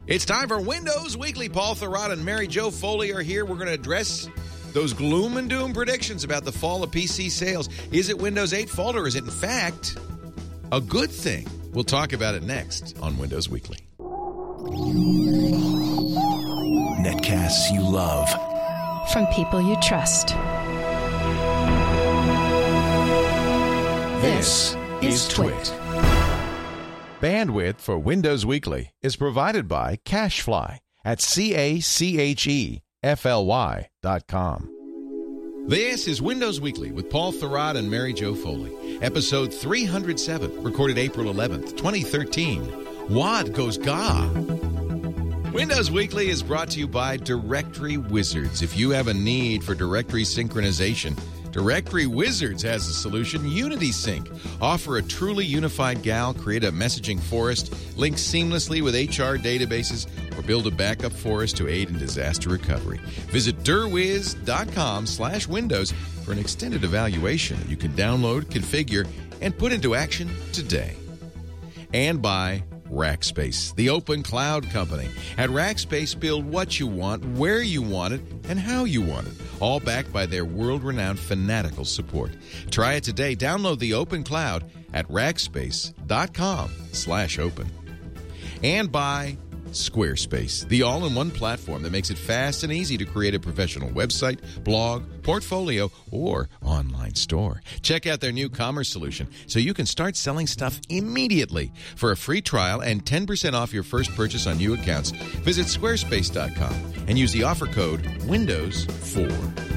It's time for Windows Weekly. Paul Thurrott and Mary Jo Foley are here. We're going to address those gloom and doom predictions about the fall of PC sales. Is it Windows 8 fault, or is it, in fact, a good thing? We'll talk about it next on Windows Weekly. Netcasts you love. From people you trust. This is Twit. Bandwidth for Windows Weekly is provided by CacheFly at CacheFly.com. This is Windows Weekly with Paul Thurrott and Mary Jo Foley. Episode 307, recorded April 11th, 2013. Wad goes ga. Windows Weekly is brought to you by Directory Wizards. If you have a need for directory synchronization, Directory Wizards has a solution. UnitySync. Offer a truly unified GAL, create a messaging forest, link seamlessly with HR databases, or build a backup forest to aid in disaster recovery. Visit derwiz.com/windows for an extended evaluation that you can download, configure, and put into action today. And by Rackspace, the open cloud company. At Rackspace, build what you want, where you want it, and how you want it, all backed by their world-renowned fanatical support. Try it today. Download the open cloud at rackspace.com/open. And by Squarespace, the all-in-one platform that makes it fast and easy to create a professional website, blog, portfolio, or online store. Check out their new commerce solution so you can start selling stuff immediately. For a free trial and 10% off your first purchase on new accounts, visit squarespace.com and use the offer code WINDOWS4.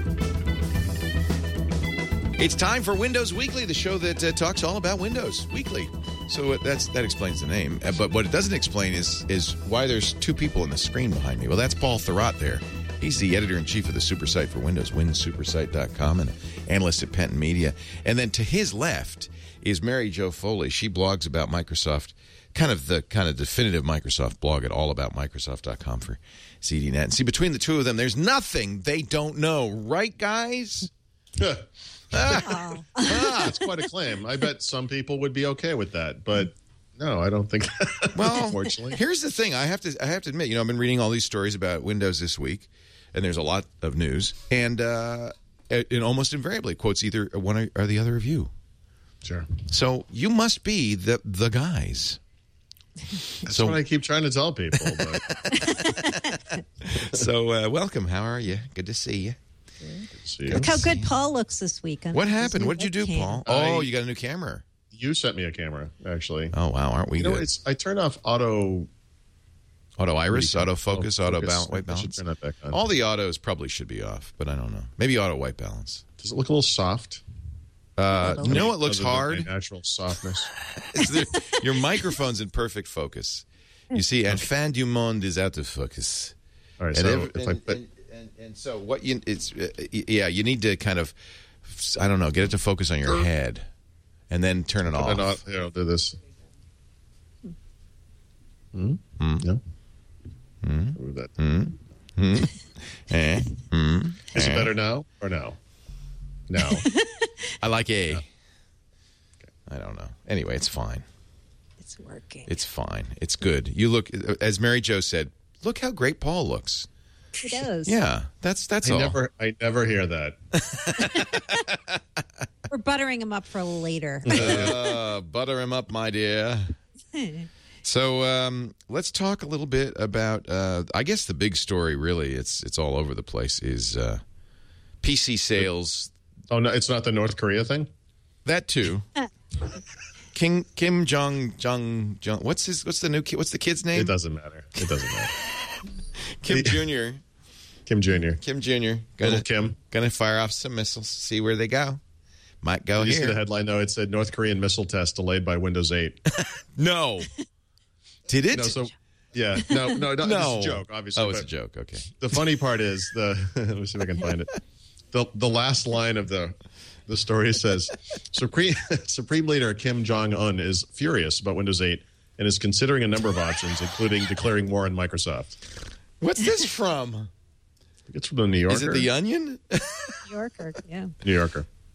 It's time for Windows Weekly, the show that talks all about Windows Weekly. So that explains the name. But what it doesn't explain is why there's two people on the screen behind me. Well, that's Paul Thurrott there. He's the editor-in-chief of the Supersite for Windows, winsupersite.com, and analyst at Penton Media. And then to his left is Mary Jo Foley. She blogs about Microsoft, kind of definitive Microsoft blog at allaboutmicrosoft.com for ZDNet. And see, between the two of them, there's nothing they don't know. Right, guys? That's quite a claim. I bet some people would be okay with that, but no, I don't think that. Well, unfortunately. Here's the thing. I have to admit, I've been reading all these stories about Windows this week, and there's a lot of news, and it almost invariably quotes either one or the other of you. Sure. So you must be the guys. That's what I keep trying to tell people. But. So welcome. How are you? Good to see you. Look how good Paul looks this week. What happened? What did you do, Paul? Oh, you got a new camera. You sent me a camera, actually. Oh, wow. Aren't we good? I turned off auto iris, autofocus, auto white balance. I should turn that back on. All the autos probably should be off, but I don't know. Maybe auto white balance. Does it look a little soft? No, it looks hard. Natural softness. Your microphone's in perfect focus. You see, and fin du monde is out of focus. All right, so And so what you need to kind of, I don't know, get it to focus on your head, and then turn it off. Do this. No. Move that. Is it better now or no? No. I like A. Yeah. Okay. I don't know. Anyway, it's fine. It's working. It's fine. It's good. You look, as Mary Jo said, look how great Paul looks. He does. Yeah, that's all. I never hear that. We're buttering him up for later. Butter him up, my dear. So let's talk a little bit about, I guess the big story, really, it's all over the place, is PC sales. Oh, no, it's not the North Korea thing? That, too. Kim Jong, what's the kid's name? It doesn't matter. Kim Jr. Kim Jr. Gonna fire off some missiles, see where they go. Might go Did you here. see the headline, though? It said North Korean missile test delayed by Windows 8. No. Did it? No, no, it's a joke, obviously. Oh, it's a joke, okay. The funny part is, let me see if I can find it. The last line of the story says, Supreme Leader Kim Jong-un is furious about Windows 8 and is considering a number of options, including declaring war on Microsoft. What's this from? It's from the New Yorker. Is it The Onion? New Yorker, yeah. New Yorker.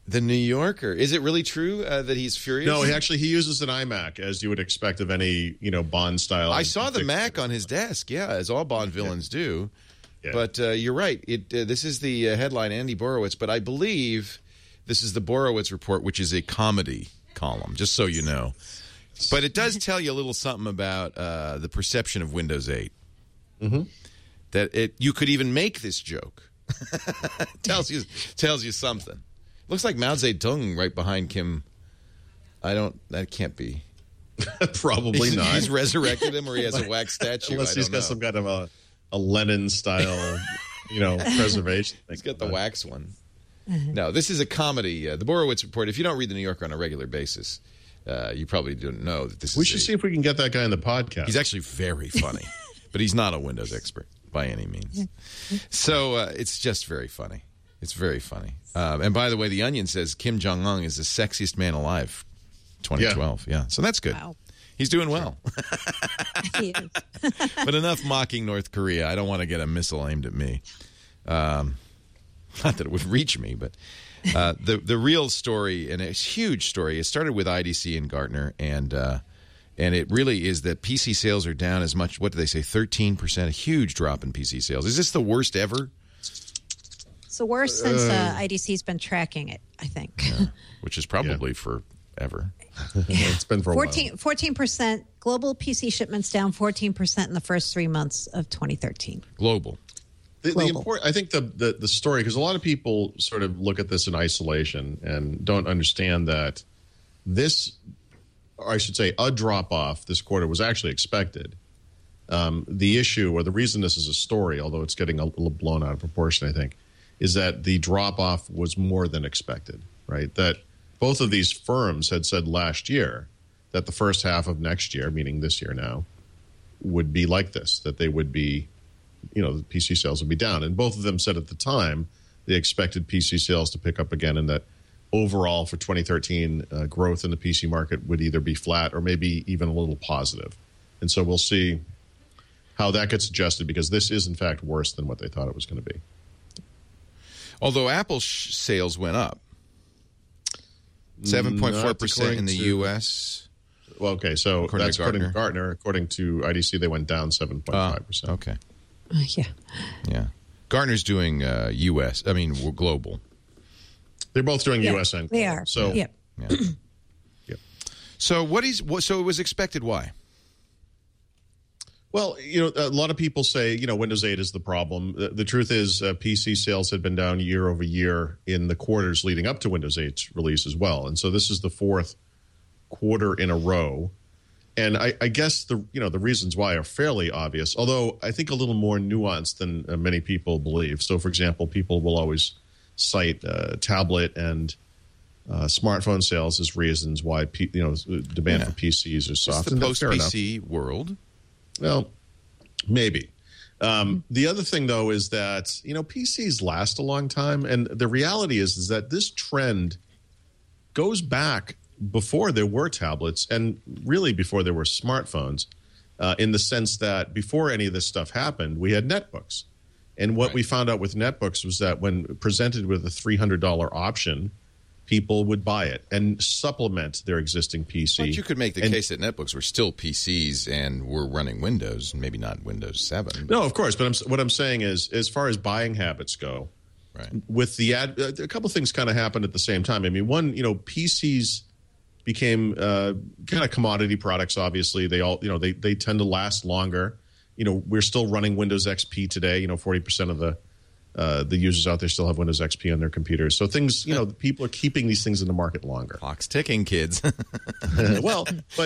The New Yorker. Is it really true that he's furious? No, he uses an iMac, as you would expect of any Bond style. I saw the Mac on his desk. Yeah, as all Bond villains do. Yeah. But you're right. This is the headline, Andy Borowitz. But I believe this is the Borowitz Report, which is a comedy column, just so you know. But it does tell you a little something about the perception of Windows 8. Mm-hmm. That you could even make this joke. tells you something. Looks like Mao Zedong right behind Kim. That can't be. Probably not. He's resurrected him, or he has a wax statue. Unless he's got some kind of a Lenin style, preservation. He's got the wax one. No, this is a comedy. The Borowitz Report. If you don't read the New Yorker on a regular basis, you probably don't know that this. We should see if we can get that guy in the podcast. He's actually very funny, but he's not a Windows expert by any means. So it's just very funny. It's very funny. And by the way, The Onion says Kim Jong-un is the sexiest man alive, 2012. Yeah. So that's good. Wow. He's doing well. He is. But enough mocking North Korea. I don't want to get a missile aimed at me. Not that it would reach me, but the real story, and it's a huge story, it started with IDC and Gartner, and it really is that PC sales are down as much, what do they say, 13%, a huge drop in PC sales. Is this the worst ever? It's the worst since IDC's been tracking it, I think. Yeah, which is probably forever. It's been for a while. 14%. Global PC shipments down 14% in the first 3 months of 2013. Global. I think the story, because a lot of people sort of look at this in isolation and don't understand that this, or I should say, a drop-off this quarter was actually expected. The issue, or the reason this is a story, although it's getting a little blown out of proportion, I think, is that the drop-off was more than expected, right? That both of these firms had said last year that the first half of next year, meaning this year now, would be like this, that they would be, the PC sales would be down. And both of them said at the time they expected PC sales to pick up again, and that overall for 2013, growth in the PC market would either be flat or maybe even a little positive. And so we'll see how that gets adjusted, because this is, in fact, worse than what they thought it was going to be. Although Apple's sales went up 7.4% in the U.S. Well, okay, so that's according to Gartner. According to IDC, they went down 7.5%. Okay. Yeah. Gartner's doing global. They're both doing U.S. and global. They are. So, yep. Yeah. So so it was expected. Why? Well, a lot of people say, Windows 8 is the problem. The truth is PC sales had been down year over year in the quarters leading up to Windows 8's release as well. And so this is the fourth quarter in a row. And I guess the reasons why are fairly obvious, although I think a little more nuanced than many people believe. So, for example, people will always cite tablet and smartphone sales as reasons why demand for PCs is soft. It's the post-PC world. Well, maybe. The other thing, though, is that, PCs last a long time. And the reality is that this trend goes back before there were tablets and really before there were smartphones, in the sense that before any of this stuff happened, we had netbooks. And what we found out with netbooks was that when presented with a $300 option, people would buy it and supplement their existing PC. But you could make the case that netbooks were still PCs and were running Windows, maybe not Windows 7. No, of course. But what I'm saying is, as far as buying habits go, with the a couple of things kind of happened at the same time. I mean, one, PCs became kind of commodity products. Obviously, they all, they tend to last longer. We're still running Windows XP today. 40% of the users out there still have Windows XP on their computers. So things, people are keeping these things in the market longer. Clock's ticking, kids. Well,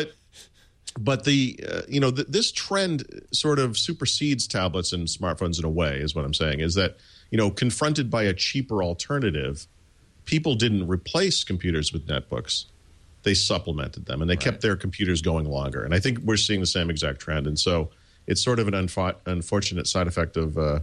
but this trend sort of supersedes tablets and smartphones in a way, is what I'm saying, is that, confronted by a cheaper alternative, people didn't replace computers with netbooks. They supplemented them, and they kept their computers going longer. And I think we're seeing the same exact trend. And so it's sort of an unfortunate side effect of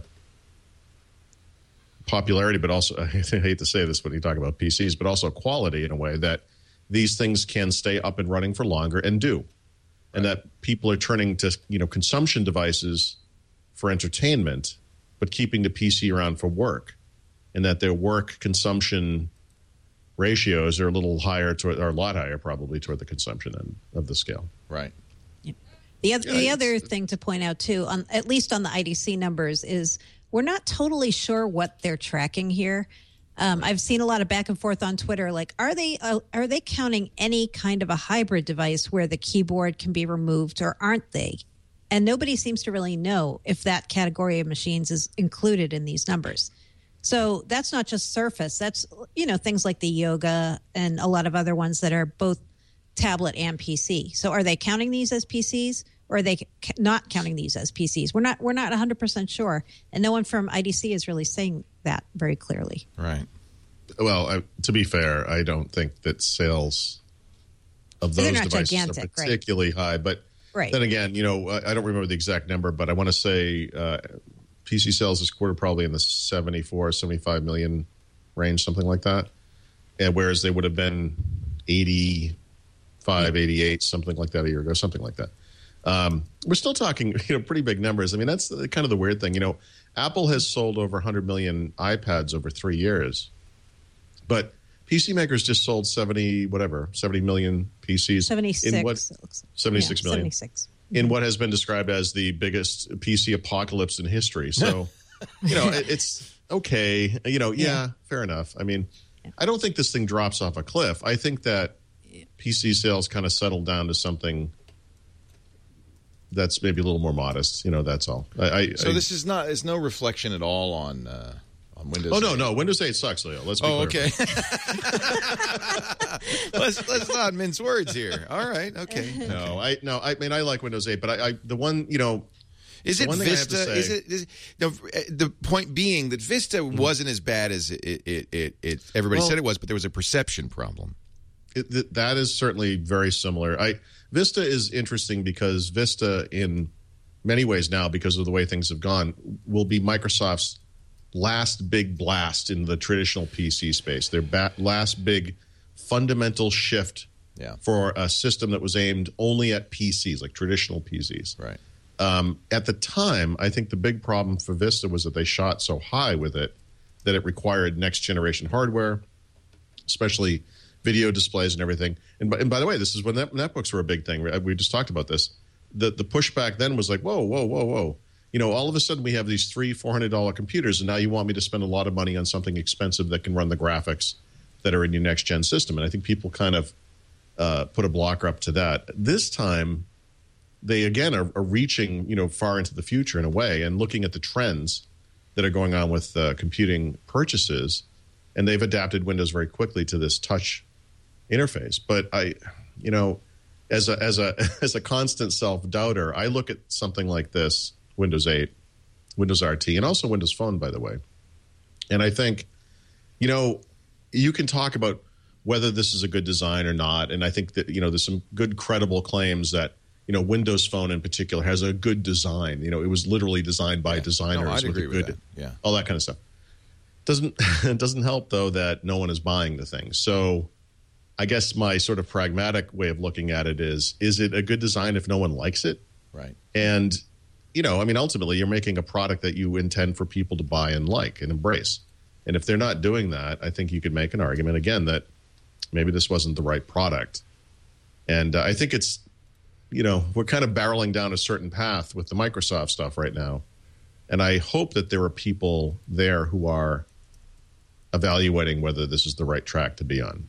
popularity, but also, I hate to say this when you talk about PCs, but also quality in a way that these things can stay up and running for longer and do. And that people are turning to, consumption devices for entertainment, but keeping the PC around for work. And that their work consumption ratios are a little higher or a lot higher probably toward the consumption end of the scale. Right. The other thing to point out too, at least on the IDC numbers, is we're not totally sure what they're tracking here. I've seen a lot of back and forth on Twitter. Like, are they counting any kind of a hybrid device where the keyboard can be removed, or aren't they? And nobody seems to really know if that category of machines is included in these numbers. So that's not just Surface. That's, things like the Yoga and a lot of other ones that are both tablet and PC. So are they counting these as PCs, or are they not counting these as PCs? We're not 100% sure, and no one from IDC is really saying that very clearly. Right. Well, to be fair, I don't think that sales of those devices gigantic, are particularly high. But then again, I don't remember the exact number, but I want to say PC sales this quarter probably in the 74, 75 million range, something like that. And whereas they would have been 85, 88, something like that a year ago, something like that. We're still talking, pretty big numbers. I mean, that's kind of the weird thing. Apple has sold over 100 million iPads over 3 years, but PC makers just sold 70 million PCs. 76. In what, 76 million. 76. In what has been described as the biggest PC apocalypse in history. So, it's okay. Fair enough. I mean, I don't think this thing drops off a cliff. I think that PC sales kind of settled down to something that's maybe a little more modest. That's all. This is not. It's no reflection at all on Windows. Oh no, Windows 8 sucks, Leo. Let's be clear. Okay. let's not mince words here. All right. Okay. No, I mean, I like Windows 8, but the one Is it Vista? The point being that Vista wasn't as bad as everybody said it was, but there was a perception problem. That is certainly very similar. Vista is interesting because Vista, in many ways now, because of the way things have gone, will be Microsoft's last big blast in the traditional PC space. Their last big fundamental shift for a system that was aimed only at PCs, like traditional PCs. Right. At the time, I think the big problem for Vista was that they shot so high with it that it required next-generation hardware, especially video displays and everything. And by the way, this is when netbooks were a big thing. We just talked about this. The pushback then was like, whoa. All of a sudden we have these $300-$400 computers, and now you want me to spend a lot of money on something expensive that can run the graphics that are in your next-gen system. And I think people kind of put a blocker up to that. This time, they, again, are reaching far into the future in a way and looking at the trends that are going on with computing purchases, and they've adapted Windows very quickly to this touch interface. But as a constant self-doubter, I look at something like this, Windows 8, Windows RT, and also Windows Phone, by the way. And I think, you can talk about whether this is a good design or not. And I think that, there's some good credible claims that, Windows Phone in particular has a good design. It was literally designed by designers. No, I'd agree with that. Yeah. All that kind of stuff. It doesn't help, though, that no one is buying the thing. So I guess my sort of pragmatic way of looking at it is it a good design if no one likes it? Right. And, ultimately, you're making a product that you intend for people to buy and like and embrace. And if they're not doing that, I think you could make an argument, again, that maybe this wasn't the right product. And I think it's, we're kind of barreling down a certain path with the Microsoft stuff right now. And I hope that there are people there who are evaluating whether this is the right track to be on.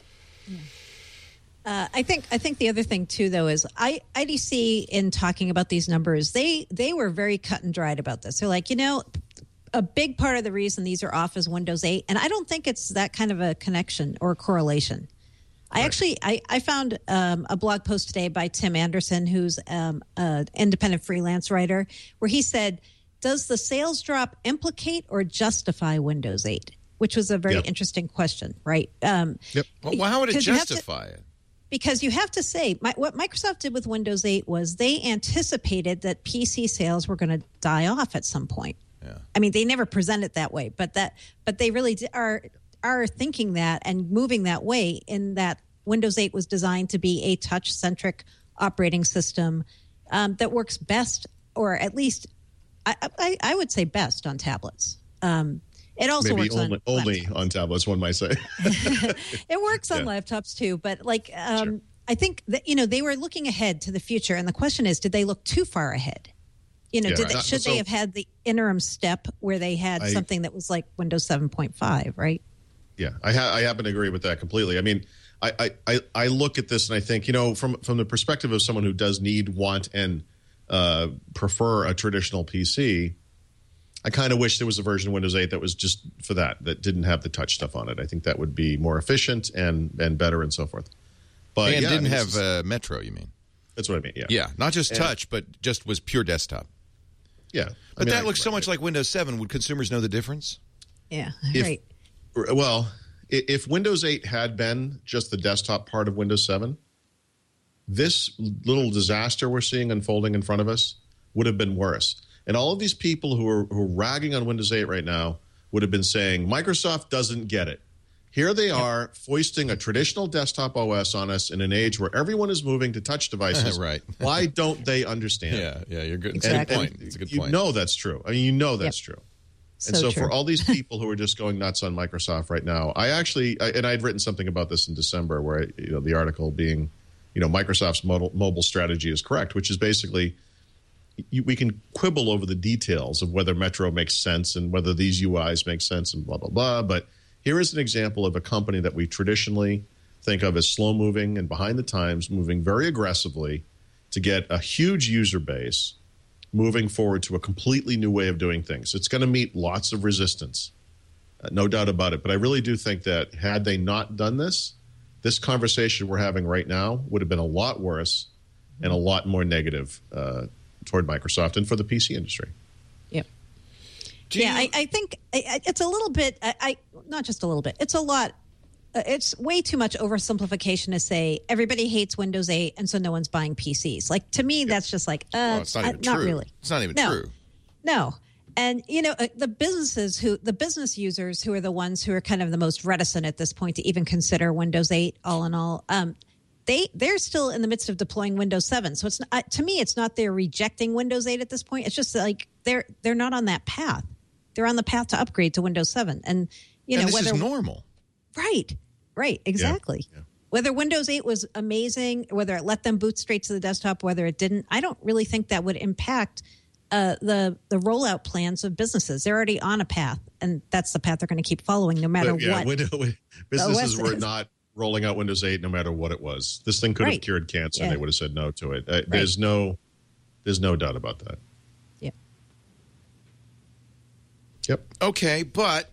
I think the other thing too, though, is IDC, in talking about these numbers, they were very cut and dried about this. They're like, a big part of the reason these are off is Windows 8, and I don't think it's that kind of a connection or correlation. I found a blog post today by Tim Anderson, who's an independent freelance writer, where he said, does the sales drop implicate or justify Windows 8? Which was a very interesting question, right? Well, how would it justify it? Because you have to say, what Microsoft did with Windows 8 was they anticipated that PC sales were going to die off at some point. Yeah. I mean, they never present it that way, but they really are thinking that and moving that way, in that Windows 8 was designed to be a touch-centric operating system that works best, or at least I would say best, on tablets. It also Maybe works only on tablets, one might say. It works on laptops too, but Sure. I think that they were looking ahead to the future, and the question is, did they look too far ahead? Should they have had the interim step where they had something that was like Windows 7.5, right? Yeah, I happen to agree with that completely. I mean, I look at this and I think, from the perspective of someone who does want, and prefer a traditional PC, I kind of wish there was a version of Windows 8 that was just for that didn't have the touch stuff on it. I think that would be more efficient and better and so forth. But and didn't have Metro, you mean? That's what I mean, yeah. Yeah, not just touch, but just was pure desktop. Yeah. But that looks so much like Windows 7. Would consumers know the difference? Yeah, right. Well, if Windows 8 had been just the desktop part of Windows 7, this little disaster we're seeing unfolding in front of us would have been worse. And all of these people who are ragging on Windows 8 right now would have been saying, Microsoft doesn't get it. Here they are foisting a traditional desktop OS on us in an age where everyone is moving to touch devices. Right. Why don't they understand? Yeah, you're good. Exactly. It's a good point. You know that's true. I mean, that's true. And so for all these people who are just going nuts on Microsoft right now, and I'd written something about this in December where the article being, Microsoft's mobile strategy is correct, which is basically we can quibble over the details of whether Metro makes sense and whether these UIs make sense and blah, blah, blah. But here is an example of a company that we traditionally think of as slow-moving and behind the times, moving very aggressively to get a huge user base, moving forward to a completely new way of doing things. It's going to meet lots of resistance, no doubt about it. But I really do think that had they not done this conversation we're having right now would have been a lot worse and a lot more negative toward Microsoft and for the PC industry. Yep. I think it's a little bit, not just a little bit, it's a lot. It's way too much oversimplification to say everybody hates Windows 8 and so no one's buying PCs. Like, to me, that's just like, it's not even not true. really. It's not even true. No. And, the business users who are the ones who are kind of the most reticent at this point to even consider Windows 8 all in all, they're still in the midst of deploying Windows 7. So it's to me, it's not they're rejecting Windows 8 at this point. It's just like they're not on that path. They're on the path to upgrade to Windows 7. And, this whether is normal. Right, exactly. Yeah. Whether Windows 8 was amazing, whether it let them boot straight to the desktop, whether it didn't, I don't really think that would impact the rollout plans of businesses. They're already on a path, and that's the path they're going to keep following no matter what. Businesses were not rolling out Windows 8 no matter what it was. This thing could have cured cancer, and they would have said no to it. There's no doubt about that. Yeah. Yep. Okay, but...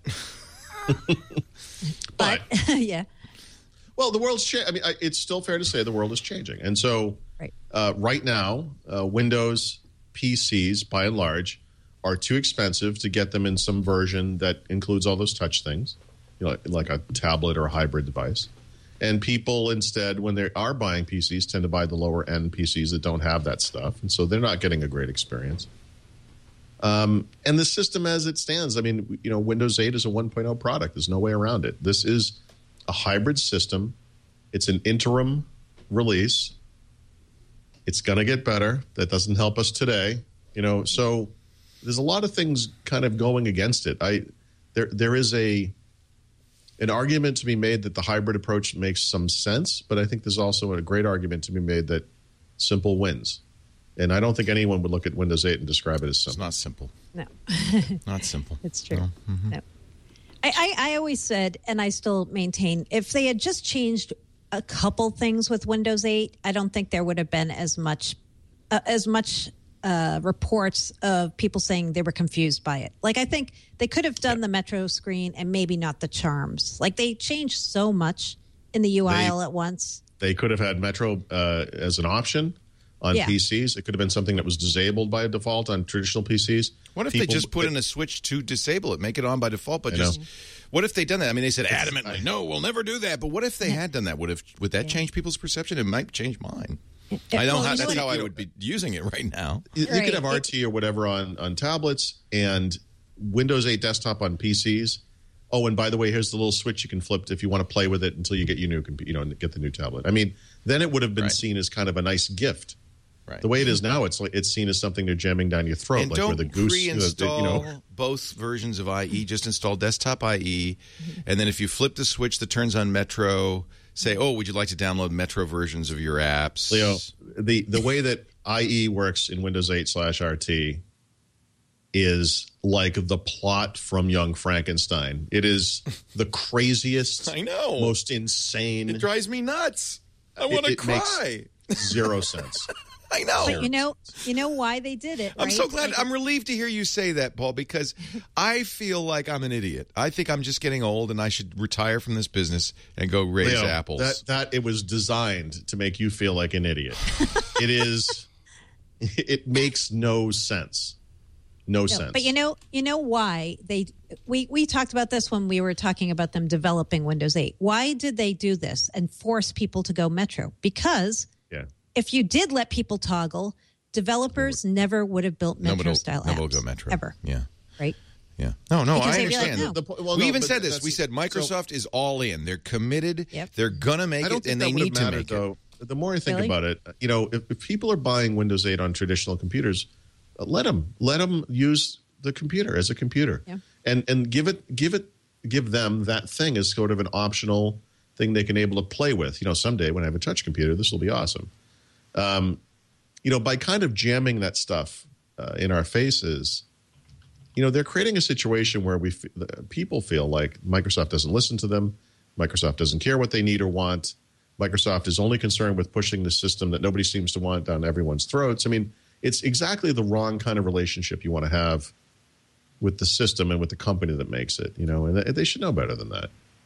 But yeah. Well, the world's changing. I mean, it's still fair to say the world is changing. And so right now, Windows PCs, by and large, are too expensive to get them in some version that includes all those touch things, like a tablet or a hybrid device. And people instead, when they are buying PCs, tend to buy the lower-end PCs that don't have that stuff. And so they're not getting a great experience. And the system as it stands, I mean, Windows 8 is a 1.0 product. There's no way around it. This is a hybrid system. It's an interim release. It's going to get better. That doesn't help us today. So there's a lot of things kind of going against it. There is an argument to be made that the hybrid approach makes some sense, but I think there's also a great argument to be made that simple wins. And I don't think anyone would look at Windows 8 and describe it as simple. It's not simple. No. Not simple. It's true. No. Mm-hmm. No. I always said, and I still maintain, if they had just changed a couple things with Windows 8, I don't think there would have been as much reports of people saying they were confused by it. Like, I think they could have done the Metro screen and maybe not the charms. Like, they changed so much in the UI all at once. They could have had Metro as an option on PCs. It could have been something that was disabled by default on traditional PCs. What if they just put in a switch to disable it, make it on by default? But what if they done that? I mean, they said adamantly, no, we'll never do that. But what if they had done that? Would that change people's perception? It might change mine. That's how I would be using it right now. You could have RT or whatever on tablets and Windows 8 desktop on PCs. Oh, and by the way, here's the little switch you can flip if you want to play with it until you get your new, get the new tablet. I mean, then it would have been seen as kind of a nice gift. Right. The way it is now, it's seen as something they're jamming down your throat, And like don't where the goose, pre-install both versions of IE. Just install desktop IE, and then if you flip the switch that turns on Metro, say, "Oh, would you like to download Metro versions of your apps?" Leo, the way that IE works in Windows 8/RT is like the plot from Young Frankenstein. It is the craziest, I know, most insane. It drives me nuts. I want to cry. Makes zero sense. I know. But you know why they did it, right? I'm so glad. I'm relieved to hear you say that, Paul, because I feel like I'm an idiot. I think I'm just getting old and I should retire from this business and go raise Leo, apples. That it was designed to make you feel like an idiot. It makes no sense. No sense. But you know why we talked about this when we were talking about them developing Windows 8. Why did they do this and force people to go Metro? Because if you did let people toggle, developers never would have built Metro style apps. Nobody will go Metro ever. Yeah. Right? Yeah. No, Because I they'd be like, understand. no. We even said this. We said Microsoft is all in. They're committed. Yep. They're going to make it, and they need to make it. The more I think Really? about it, if people are buying Windows 8 on traditional computers, let them use the computer as a computer, and give them that thing as sort of an optional thing they can able to play with. Someday when I have a touch computer, this will be awesome. By kind of jamming that stuff in our faces, they're creating a situation where people feel like Microsoft doesn't listen to them, Microsoft doesn't care what they need or want. Microsoft is only concerned with pushing the system that nobody seems to want down everyone's throats. I mean, it's exactly the wrong kind of relationship you want to have with the system and with the company that makes it, and they should know better than that.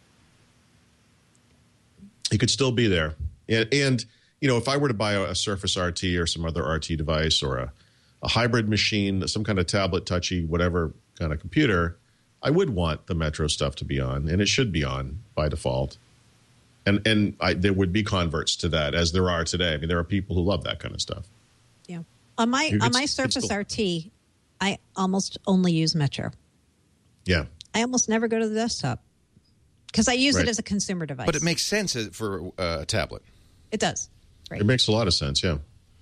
It could still be there. And if I were to buy a Surface RT or some other RT device or a hybrid machine, some kind of tablet, touchy, whatever kind of computer, I would want the Metro stuff to be on, and it should be on by default. And there would be converts to that, as there are today. I mean, there are people who love that kind of stuff. Yeah. On my Surface RT, I almost only use Metro. Yeah. I almost never go to the desktop because I use it as a consumer device. But it makes sense for a tablet. It does. Right. It makes a lot of sense, yeah.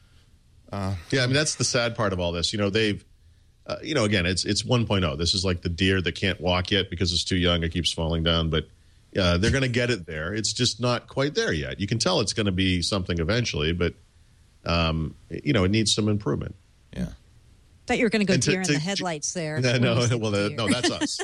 I mean, that's the sad part of all this. They've, again, it's 1.0. This is like the deer that can't walk yet because it's too young. It keeps falling down. But they're going to get it there. It's just not quite there yet. You can tell it's going to be something eventually, but, it needs some improvement. Yeah. Thought you were going to go deer in the headlights there. No, that's us.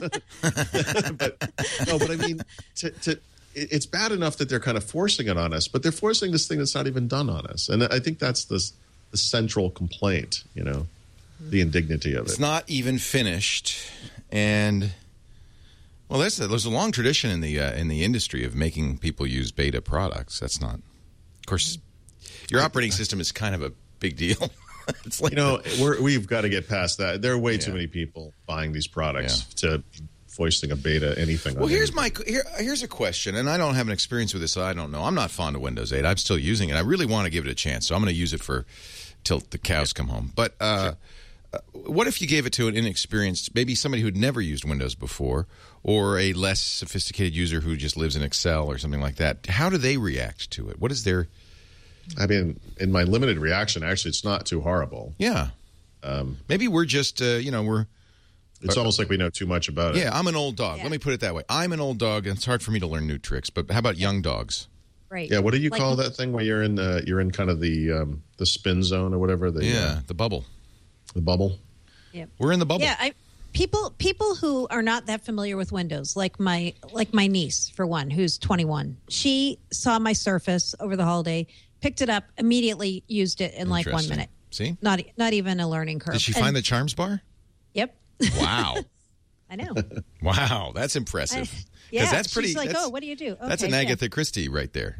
but I mean, it's bad enough that they're kind of forcing it on us, but they're forcing this thing that's not even done on us. And I think that's the central complaint, the indignity of it. It's not even finished. And, well, there's a long tradition in the industry of making people use beta products. That's not, of course, your operating system is kind of a big deal. It's like we've got to get past that. There are way too many people buying these products to foisting a beta anything. Well, here's a question, and I don't have an experience with this, so I don't know. I'm not fond of Windows 8. I'm still using it. I really want to give it a chance, so I'm going to use it till the cows come home. But what if you gave it to an inexperienced, maybe somebody who'd never used Windows before, or a less sophisticated user who just lives in Excel or something like that? How do they react to it? What is their... I mean, in my limited reaction, actually, it's not too horrible. Yeah. Maybe we're just, we're... It's almost like we know too much about it. Yeah, I'm an old dog. Yeah. Let me put it that way. I'm an old dog, and it's hard for me to learn new tricks. But how about young dogs? Right. Yeah, what do you call that thing where you're in kind of the spin zone or whatever? The bubble. The bubble? Yeah. We're in the bubble. Yeah, people who are not that familiar with Windows, like my niece, for one, who's 21. She saw my Surface over the holiday, picked it up, immediately used it in like 1 minute. See? Not even a learning curve. Did she find the Charms bar? Yep. Wow. I know. Wow, that's impressive. Yeah, that's pretty. She's like, what do you do? That's an Agatha Christie right there.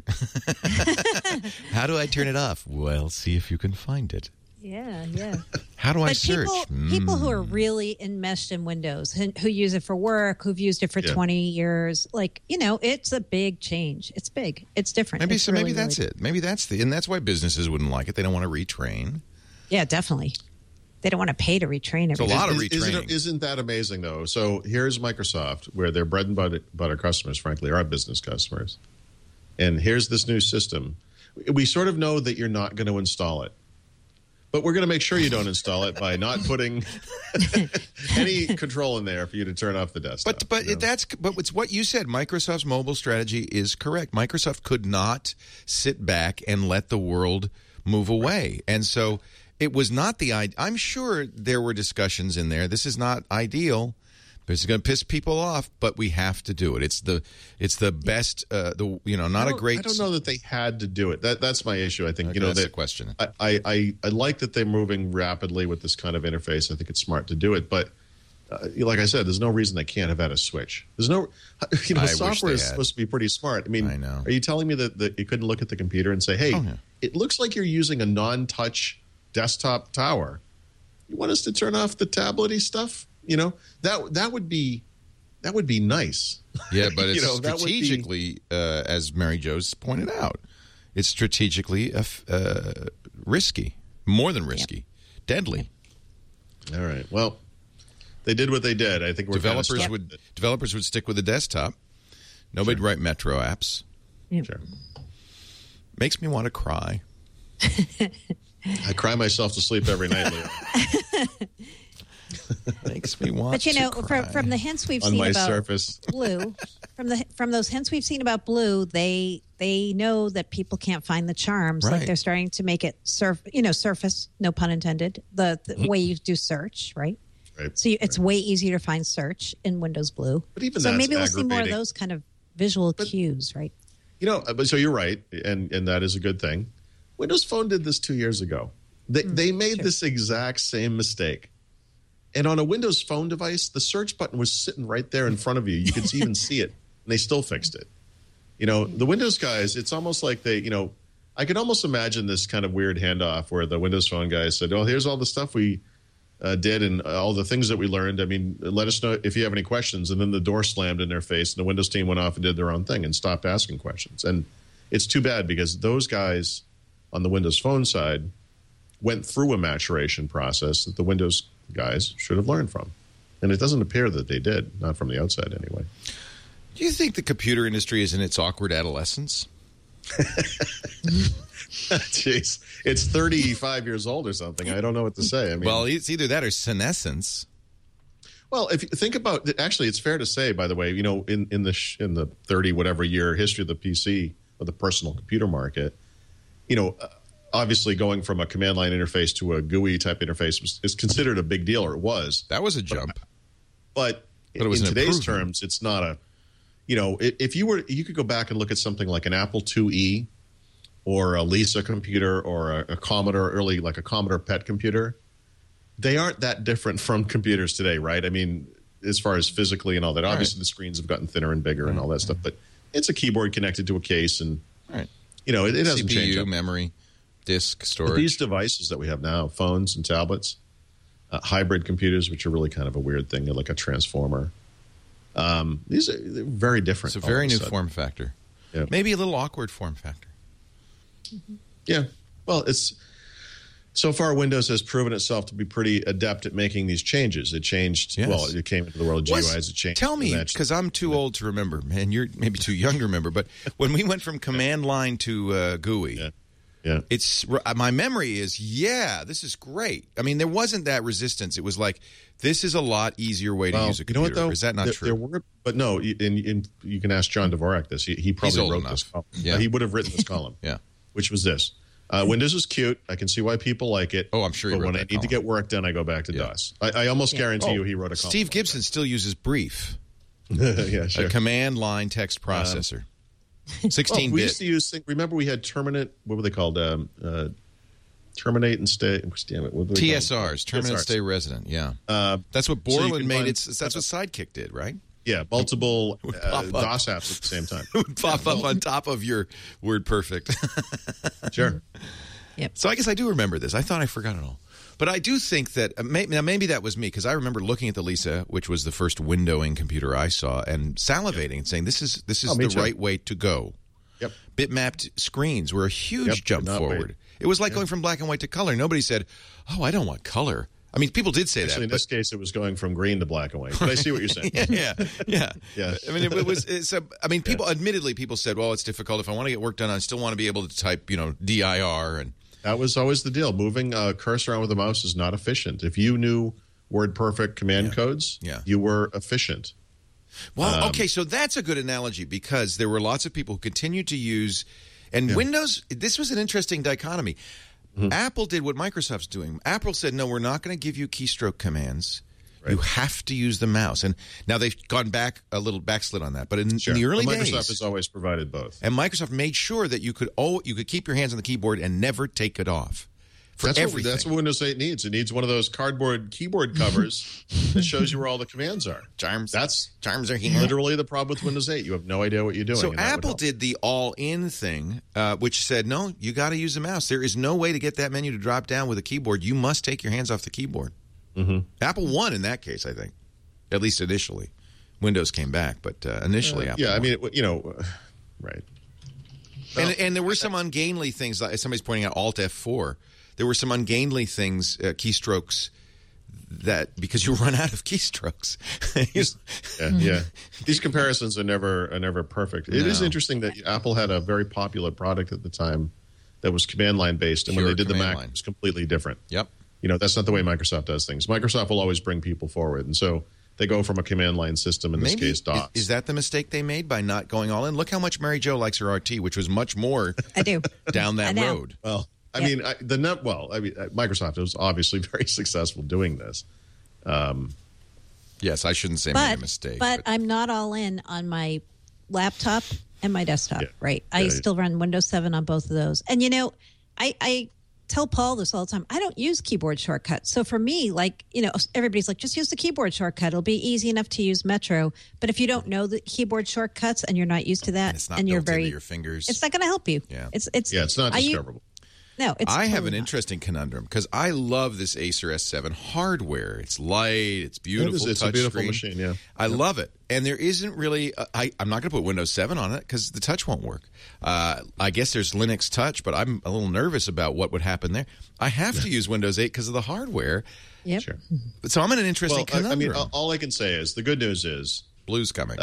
How do I turn it off? Well, see if you can find it. Yeah. How do I search? People who are really enmeshed in Windows, who use it for work, who've used it for 20 years, it's a big change. It's big. It's different. Maybe really, that's really it. Maybe and that's why businesses wouldn't like it. They don't want to retrain. Yeah, definitely. They don't want to pay to retrain everything. It's a lot of retraining. Isn't that amazing, though? So here's Microsoft, where their bread and butter customers, frankly, are business customers. And here's this new system. We sort of know that you're not going to install it. But we're going to make sure you don't install it by not putting any control in there for you to turn off the desktop. But it's what you said. Microsoft's mobile strategy is correct. Microsoft could not sit back and let the world move away, and so it was not the idea. I'm sure there were discussions in there. This is not ideal. This is going to piss people off, but we have to do it. It's the best. I don't know that they had to do it. That's my issue. I think that's the question. I like that they're moving rapidly with this kind of interface. I think it's smart to do it, but like I said, there's no reason they can't have had a switch. There's no, software is supposed to be pretty smart. I mean, I know. Are you telling me that you couldn't look at the computer and say, "Hey, it looks like you're using a non-touch desktop tower. You want us to turn off the tablet-y stuff?" That would be nice. Yeah, but it's strategically, as Mary Jo's pointed out, it's strategically risky, more than risky, deadly. All right. Well, they did what they did. I think developers would stick with the desktop. Nobody'd write Metro apps. Yep. Sure. Makes me want to cry. I cry myself to sleep every night, Leo. Makes me want to cry. From the hints we've on seen my about surface. Blue, from those hints we've seen about Blue, they know that people can't find the charms. Right. Like they're starting to make it surface, no pun intended, the way you do search, right? Right. So it's way easier to find search in Windows Blue. But even so that's maybe we'll see more of aggravating. those kind of visual cues, right? But so you're right, and that is a good thing. Windows Phone did this 2 years ago. They made this exact same mistake. And on a Windows Phone device, the search button was sitting right there in front of you. You could even see it, and they still fixed it. The Windows guys, it's almost like they, I could almost imagine this kind of weird handoff where the Windows Phone guys said, "Oh, here's all the stuff we did and all the things that we learned. I mean, let us know if you have any questions." And then the door slammed in their face, and the Windows team went off and did their own thing and stopped asking questions. And it's too bad because those guys on the Windows Phone side went through a maturation process that the Windows guys should have learned from. And it doesn't appear that they did, not from the outside anyway. Do you think the computer industry is in its awkward adolescence? Jeez, it's 35 years old or something. I don't know what to say. I mean, well, it's either that or senescence. Well, if you think about it, actually, it's fair to say, by the way, in the 30 whatever year history of the PC or the personal computer market, obviously going from a command line interface to a GUI type interface is considered a big deal, or it was. That was a jump. But it was in today's terms, it's not a. If you could go back and look at something like an Apple IIe or a Lisa computer or a Commodore like a Commodore PET computer, they aren't that different from computers today, right? I mean, as far as physically and all that. Obviously, the screens have gotten thinner and bigger and all that stuff, but it's a keyboard connected to a case, and it doesn't change. CPU, memory, disk, storage. But these devices that we have now, phones and tablets, hybrid computers, which are really kind of a weird thing, they're like a transformer. They're very different. It's a very new form factor. Yeah. Maybe a little awkward form factor. Mm-hmm. Yeah. Well, so far Windows has proven itself to be pretty adept at making these changes. It changed. Yes. Well, it came into the world of GUIs. It changed. Tell me, because I'm too old to remember, man. You're maybe too young to remember. But when we went from command line to GUI, it's my memory is this is great. I mean, there wasn't that resistance. It was like this is a lot easier way to use a computer. You know what, though? Is that not true? There were, but no. And you can ask John Dvorak this. He probably wrote this column. Yeah. He would have written this column. Yeah. Which was this. Windows is cute. I can see why people like it. Oh, I'm sure he But wrote when that I need column. to get work done, I go back to DOS. I almost guarantee you he wrote a column. Steve Gibson still uses Brief, Yeah, sure. a command line text processor. 16-bit. We used to use. Remember, we had Terminate. What were they called? Terminate and stay. Damn it! What were they TSRs, Terminate Stay Resident. Yeah, that's what Borland made. That's what Sidekick did, right? Yeah, multiple DOS apps at the same time. It would pop up on top of your WordPerfect. Sure. Yep. So I guess I do remember this. I thought I forgot it all. But I do think that maybe that was me, because I remember looking at the Lisa, which was the first windowing computer I saw, and salivating and saying, this is the right way to go. Yep. Bitmapped screens were a huge jump forward. It was like going from black and white to color. Nobody said, "Oh, I don't want color." I mean, people did say Actually, that. in this case, it was going from green to black and white. But I see what you're saying. Yeah. Yeah. I mean, people said, well, it's difficult. If I want to get work done, I still want to be able to type, DIR. And That was always the deal. Moving a cursor around with a mouse is not efficient. If you knew WordPerfect command codes, you were efficient. Well, okay, so that's a good analogy because there were lots of people who continued to use, and Windows, this was an interesting dichotomy. Apple did what Microsoft's doing. Apple said, no, we're not going to give you keystroke commands. Right. You have to use the mouse. And now they've gone back a little backslid on that. But in the early days, Microsoft has always provided both. And Microsoft made sure that you could keep your hands on the keyboard and never take it off. That's what Windows 8 needs. It needs one of those cardboard keyboard covers that shows you where all the commands are. Charms That's are here. Literally the problem with Windows 8. You have no idea what you're doing. So Apple did the all-in thing, which said, no, you got to use the mouse. There is no way to get that menu to drop down with a keyboard. You must take your hands off the keyboard. Apple won in that case, I think, at least initially. Windows came back, but initially Apple won. I mean, right. And there were some ungainly things. Like somebody's pointing out Alt F4. There were some ungainly things, keystrokes, that because you run out of keystrokes. These comparisons are never perfect. It is interesting that Apple had a very popular product at the time that was command line based, and when they did the Mac, it was completely different. Yep. That's not the way Microsoft does things. Microsoft will always bring people forward, and so they go from a command line system, in this case, DOS. Is that the mistake they made by not going all in? Look how much Mary Jo likes her RT, which was much more down that road. Well, Microsoft was obviously very successful doing this. Yes, I shouldn't say made a mistake. But I'm not all in on my laptop and my desktop, right? I still run Windows 7 on both of those. And, I tell Paul this all the time. I don't use keyboard shortcuts. So for me, everybody's like, just use the keyboard shortcut. It'll be easy enough to use Metro. But if you don't know the keyboard shortcuts and you're not used to that, and it's not built into your fingers, it's not going to help you. Yeah. It's not discoverable. No, I have an interesting conundrum because I love this Acer S7 hardware. It's light, it's beautiful. It's a beautiful machine. Yeah, I love it, and there isn't really. I'm not going to put Windows 7 on it because the touch won't work. I guess there's Linux Touch, but I'm a little nervous about what would happen there. I have to use Windows 8 because of the hardware. Yep. Sure. So I'm in an interesting conundrum. All I can say is the good news is Blue's coming.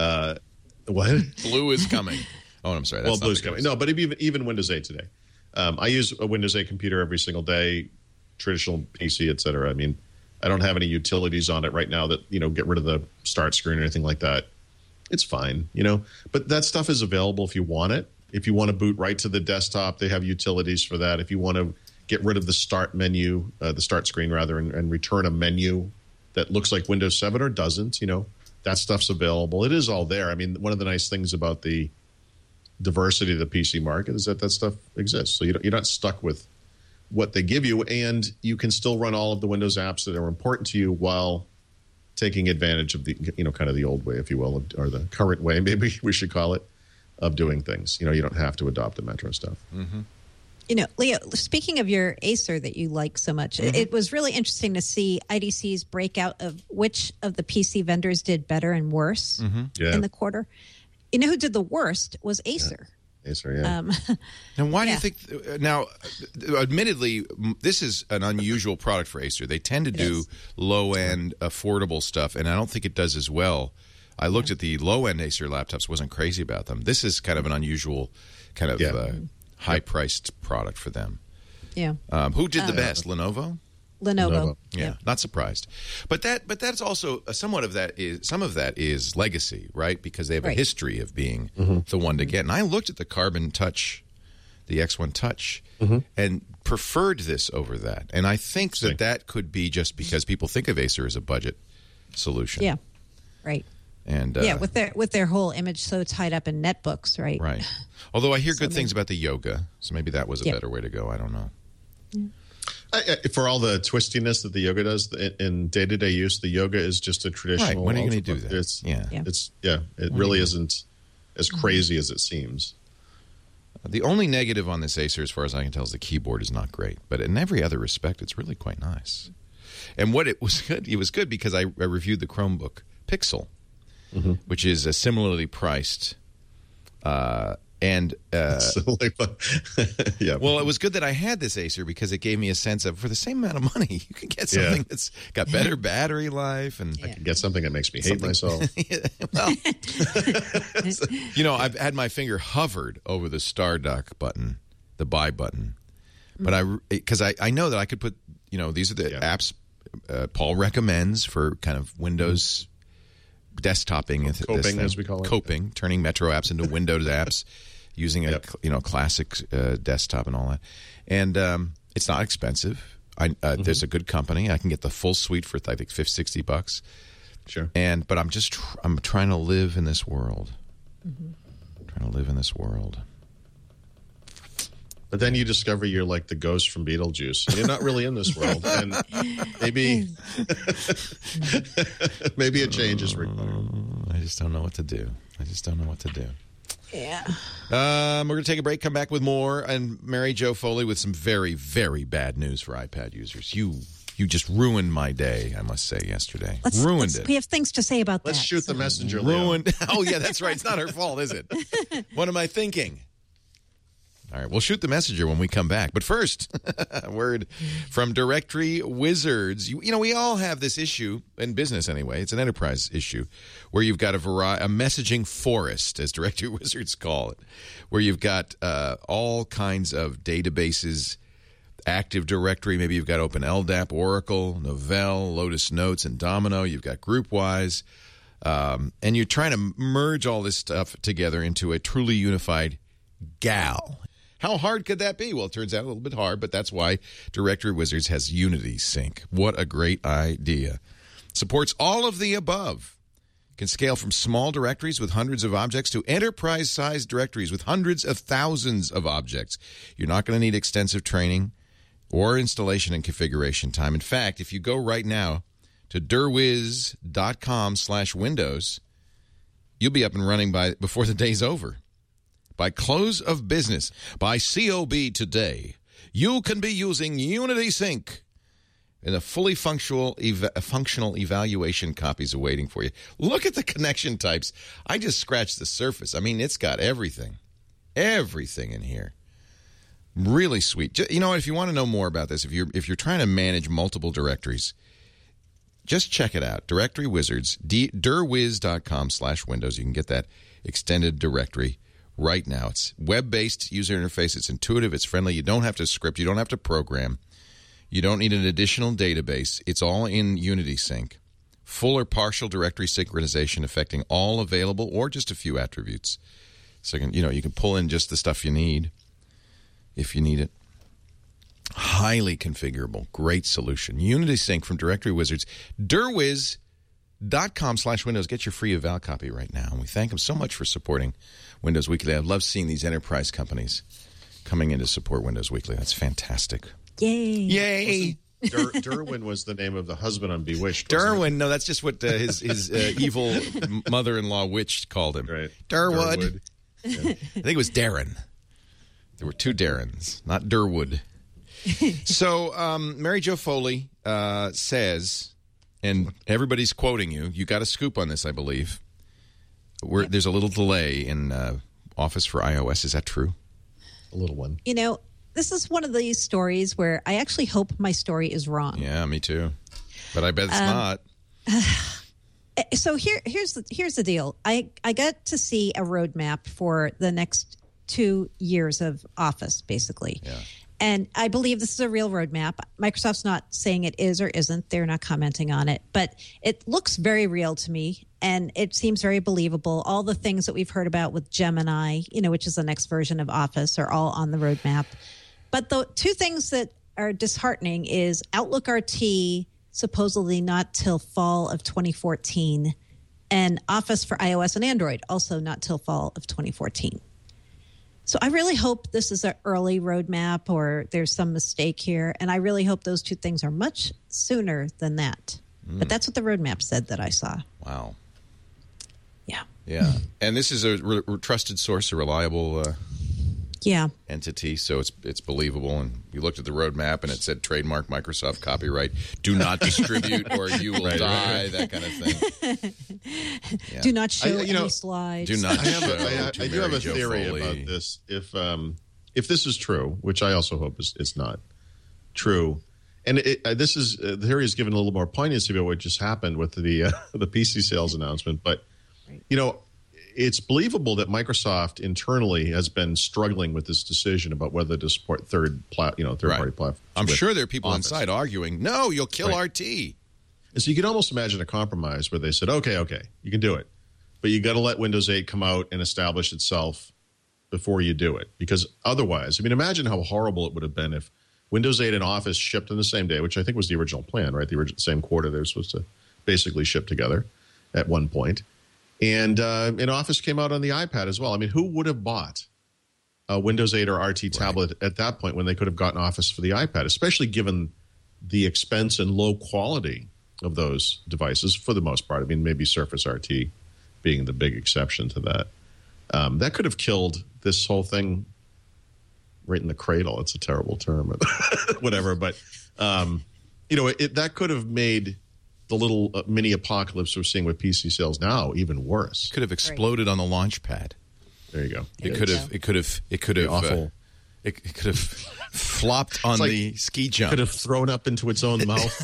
What? Blue is coming. Oh, I'm sorry. That's Blue's coming. No, but even Windows 8 today. I use a Windows 8 computer every single day, traditional PC, et cetera. I mean, I don't have any utilities on it right now that, get rid of the start screen or anything like that. It's fine, But that stuff is available if you want it. If you want to boot right to the desktop, they have utilities for that. If you want to get rid of the start menu, the start screen rather, and return a menu that looks like Windows 7 or doesn't, that stuff's available. It is all there. I mean, one of the nice things about the diversity of the PC market is that stuff exists. So you're not stuck with what they give you, and you can still run all of the Windows apps that are important to you while taking advantage of the, kind of the old way, if you will, or the current way, maybe we should call it, of doing things. You don't have to adopt the Metro stuff. Mm-hmm. Leo, speaking of your Acer that you like so much, it was really interesting to see IDC's breakout of which of the PC vendors did better and worse in the quarter. You know who did the worst was Acer. Acer, yeah. Now, why do you think? Now, admittedly, this is an unusual product for Acer. They tend to do low-end, affordable stuff, and I don't think it does as well. I looked at the low-end Acer laptops; wasn't crazy about them. This is kind of an unusual, kind of high-priced product for them. Yeah. Who did the best? Lenovo. Yeah, not surprised. But that's also some of that is legacy, right? Because they have a history of being the one to get. And I looked at the Carbon Touch, the X1 Touch, and preferred this over that. And I think that could be just because people think of Acer as a budget solution. Yeah, right. And with their whole image so tied up in netbooks, right? Right. Although I hear good things about the Yoga, so maybe that was a better way to go. I don't know. Yeah. For all the twistiness that the Yoga does in day-to-day use, the Yoga is just a traditional. Right. When are you going to do that? It really isn't as crazy as it seems. The only negative on this Acer, as far as I can tell, is the keyboard is not great. But in every other respect, it's really quite nice. And what it was good because I reviewed the Chromebook Pixel, which is a similarly priced. Well, it was good that I had this Acer because it gave me a sense of, for the same amount of money, you can get something that's got better battery life, and I can get something that makes me hate myself. I've had my finger hovered over the Star Dock button, the buy button, But because I know that I could put, these are the apps Paul recommends for kind of Windows desktoping. Coping, as we call it. Coping, turning Metro apps into Windows apps using a classic desktop and all that. And it's not expensive. There's a good company. I can get the full suite for I think $60. Sure. But I'm trying to live in this world. Trying to live in this world. But then you discover you're like the ghost from Beetlejuice. You're not really in this world, and maybe a change is required. I just don't know what to do. Yeah. We're going to take a break, come back with more, and Mary Jo Foley with some very, very bad news for iPad users. You just ruined my day, I must say, yesterday. Ruined it. We have things to say about that. Let's shoot the messenger, Ruined. Oh, yeah, that's right. It's not her fault, is it? What am I thinking? All right, we'll shoot the messenger when we come back. But first, a word from Directory Wizards. We all have this issue, in business anyway, it's an enterprise issue, where you've got a messaging forest, as Directory Wizards call it, where you've got all kinds of databases, Active Directory, maybe you've got Open LDAP, Oracle, Novell, Lotus Notes, and Domino. You've got GroupWise. And you're trying to merge all this stuff together into a truly unified GAL. How hard could that be? Well, it turns out a little bit hard, but that's why Directory Wizards has Unity Sync. What a great idea. Supports all of the above. Can scale from small directories with hundreds of objects to enterprise-sized directories with hundreds of thousands of objects. You're not going to need extensive training or installation and configuration time. In fact, if you go right now to derwiz.com/Windows, you'll be up and running before the day's over. By close of business, by COB today, you can be using Unity Sync. And a fully functional evaluation copy's awaiting for you. Look at the connection types. I just scratched the surface. I mean, it's got everything. Everything in here. Really sweet. You know what? If you want to know more about this, if you're trying to manage multiple directories, just check it out. Directory Wizards, derwiz.com/Windows. You can get that extended directory right now. It's web-based user interface. It's intuitive. It's friendly. You don't have to script. You don't have to program. You don't need an additional database. It's all in Unity Sync. Full or partial directory synchronization affecting all available or just a few attributes. So you can pull in just the stuff you need if you need it. Highly configurable. Great solution. Unity Sync from Directory Wizards. derwiz.com/Windows. Get your free eval copy right now. And we thank them so much for supporting Windows Weekly. I love seeing these enterprise companies coming in to support Windows Weekly. That's fantastic. Yay. Derwin was the name of the husband on Bewitched. Derwin, no, that's just what his evil mother-in-law witch called him. Right. Derwood. I think it was Darren. There were two Darrens, not Derwood. So Mary Jo Foley says, and everybody's quoting you. You got a scoop on this, I believe. There's a little delay in Office for iOS. Is that true? A little one. This is one of these stories where I actually hope my story is wrong. Yeah, me too. But I bet it's not. So here's the deal. I got to see a roadmap for the next 2 years of Office, basically. Yeah. And I believe this is a real roadmap. Microsoft's not saying it is or isn't. They're not commenting on it. But it looks very real to me, and it seems very believable. All the things that we've heard about with Gemini, which is the next version of Office, are all on the roadmap. But the two things that are disheartening is Outlook RT, supposedly not till fall of 2014, and Office for iOS and Android, also not till fall of 2014. So I really hope this is an early roadmap or there's some mistake here, and I really hope those two things are much sooner than that. But that's what the roadmap said that I saw. Wow. Yeah. Yeah. And this is a trusted source, a reliable entity, so it's believable. And you looked at the roadmap and it said trademark, Microsoft, copyright, do not distribute or you will die, that kind of thing. Yeah. Do not show any slides. Do not I do have a theory about this. If this is true, which I also hope is not true, and the theory is given a little more poignancy about what just happened with the PC sales announcement. But it's believable that Microsoft internally has been struggling with this decision about whether to support third-party platforms. I'm sure there are people Office. inside arguing, no, you'll kill Right. RT. And so you can almost imagine a compromise where they said, okay, you can do it. But you got to let Windows 8 come out and establish itself before you do it. Because otherwise, I mean, imagine how horrible it would have been if Windows 8 and Office shipped on the same day, which I think was the original plan, right? The same quarter they were supposed to basically ship together at one point. And Office came out on the iPad as well. I mean, who would have bought a Windows 8 or RT tablet at that point when they could have gotten Office for the iPad, especially given the expense and low quality of those devices for the most part? I mean, maybe Surface RT being the big exception to that. That could have killed this whole thing right in the cradle. It's a terrible term, whatever. But, that could have made the little mini apocalypse we're seeing with PC sales now even worse. Could have exploded on the launch pad. There you go. It could have awful. It could have flopped on like- the ski jump. Could have thrown up into its own mouth.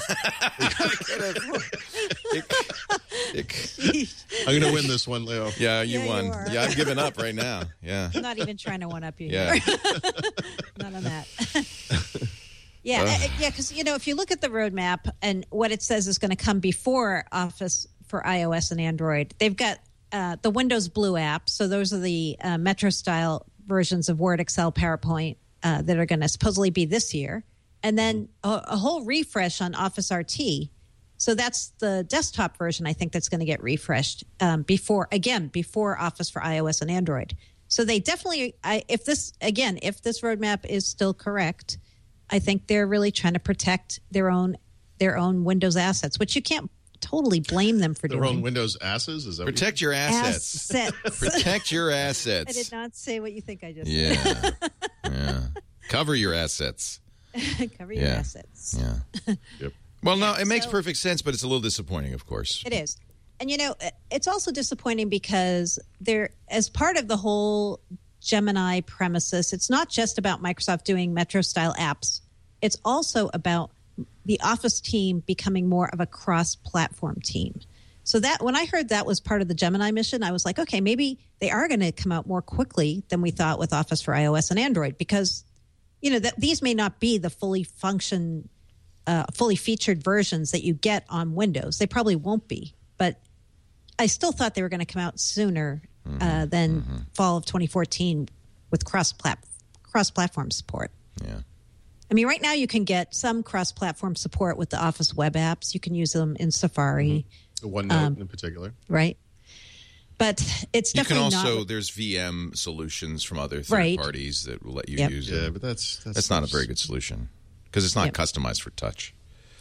I'm going to win this one, Leo. Yeah, you Yeah, you won. are. Yeah, I'm giving up right now. Yeah. I'm not even trying to one-up you. Yeah. Here. Not on that. Yeah, because, if you look at the roadmap and what it says is going to come before Office for iOS and Android, they've got the Windows Blue app. So those are the Metro-style versions of Word, Excel, PowerPoint that are going to supposedly be this year. And then a whole refresh on Office RT. So that's the desktop version, I think, that's going to get refreshed before Office for iOS and Android. So they definitely, if this roadmap is still correct, I think they're really trying to protect their own Windows assets, which you can't totally blame them for Their doing. own Windows asses? Is that Protect your assets. Protect your assets. I did not say what you think I just Yeah. Yeah. Cover your assets. said. Cover your assets. Yeah. Yep. Well, no, it makes so- perfect sense, but it's a little disappointing, of course. It is. And, it's also disappointing because as part of the whole Gemini premises, it's not just about Microsoft doing Metro-style apps. It's also about the Office team becoming more of a cross-platform team. So that when I heard that was part of the Gemini mission, I was like, okay, maybe they are going to come out more quickly than we thought with Office for iOS and Android because, that these may not be the fully featured versions that you get on Windows. They probably won't be, but I still thought they were going to come out sooner than fall of 2014 with cross-platform support. Yeah. I mean, right now you can get some cross-platform support with the Office web apps. You can use them in Safari, The OneNote in particular. right? But it's You can definitely also, not. there's VM solutions from other third Right. parties that will let you Yep. use Yeah, it. but That's not a very good solution because it's not Yep. customized for touch.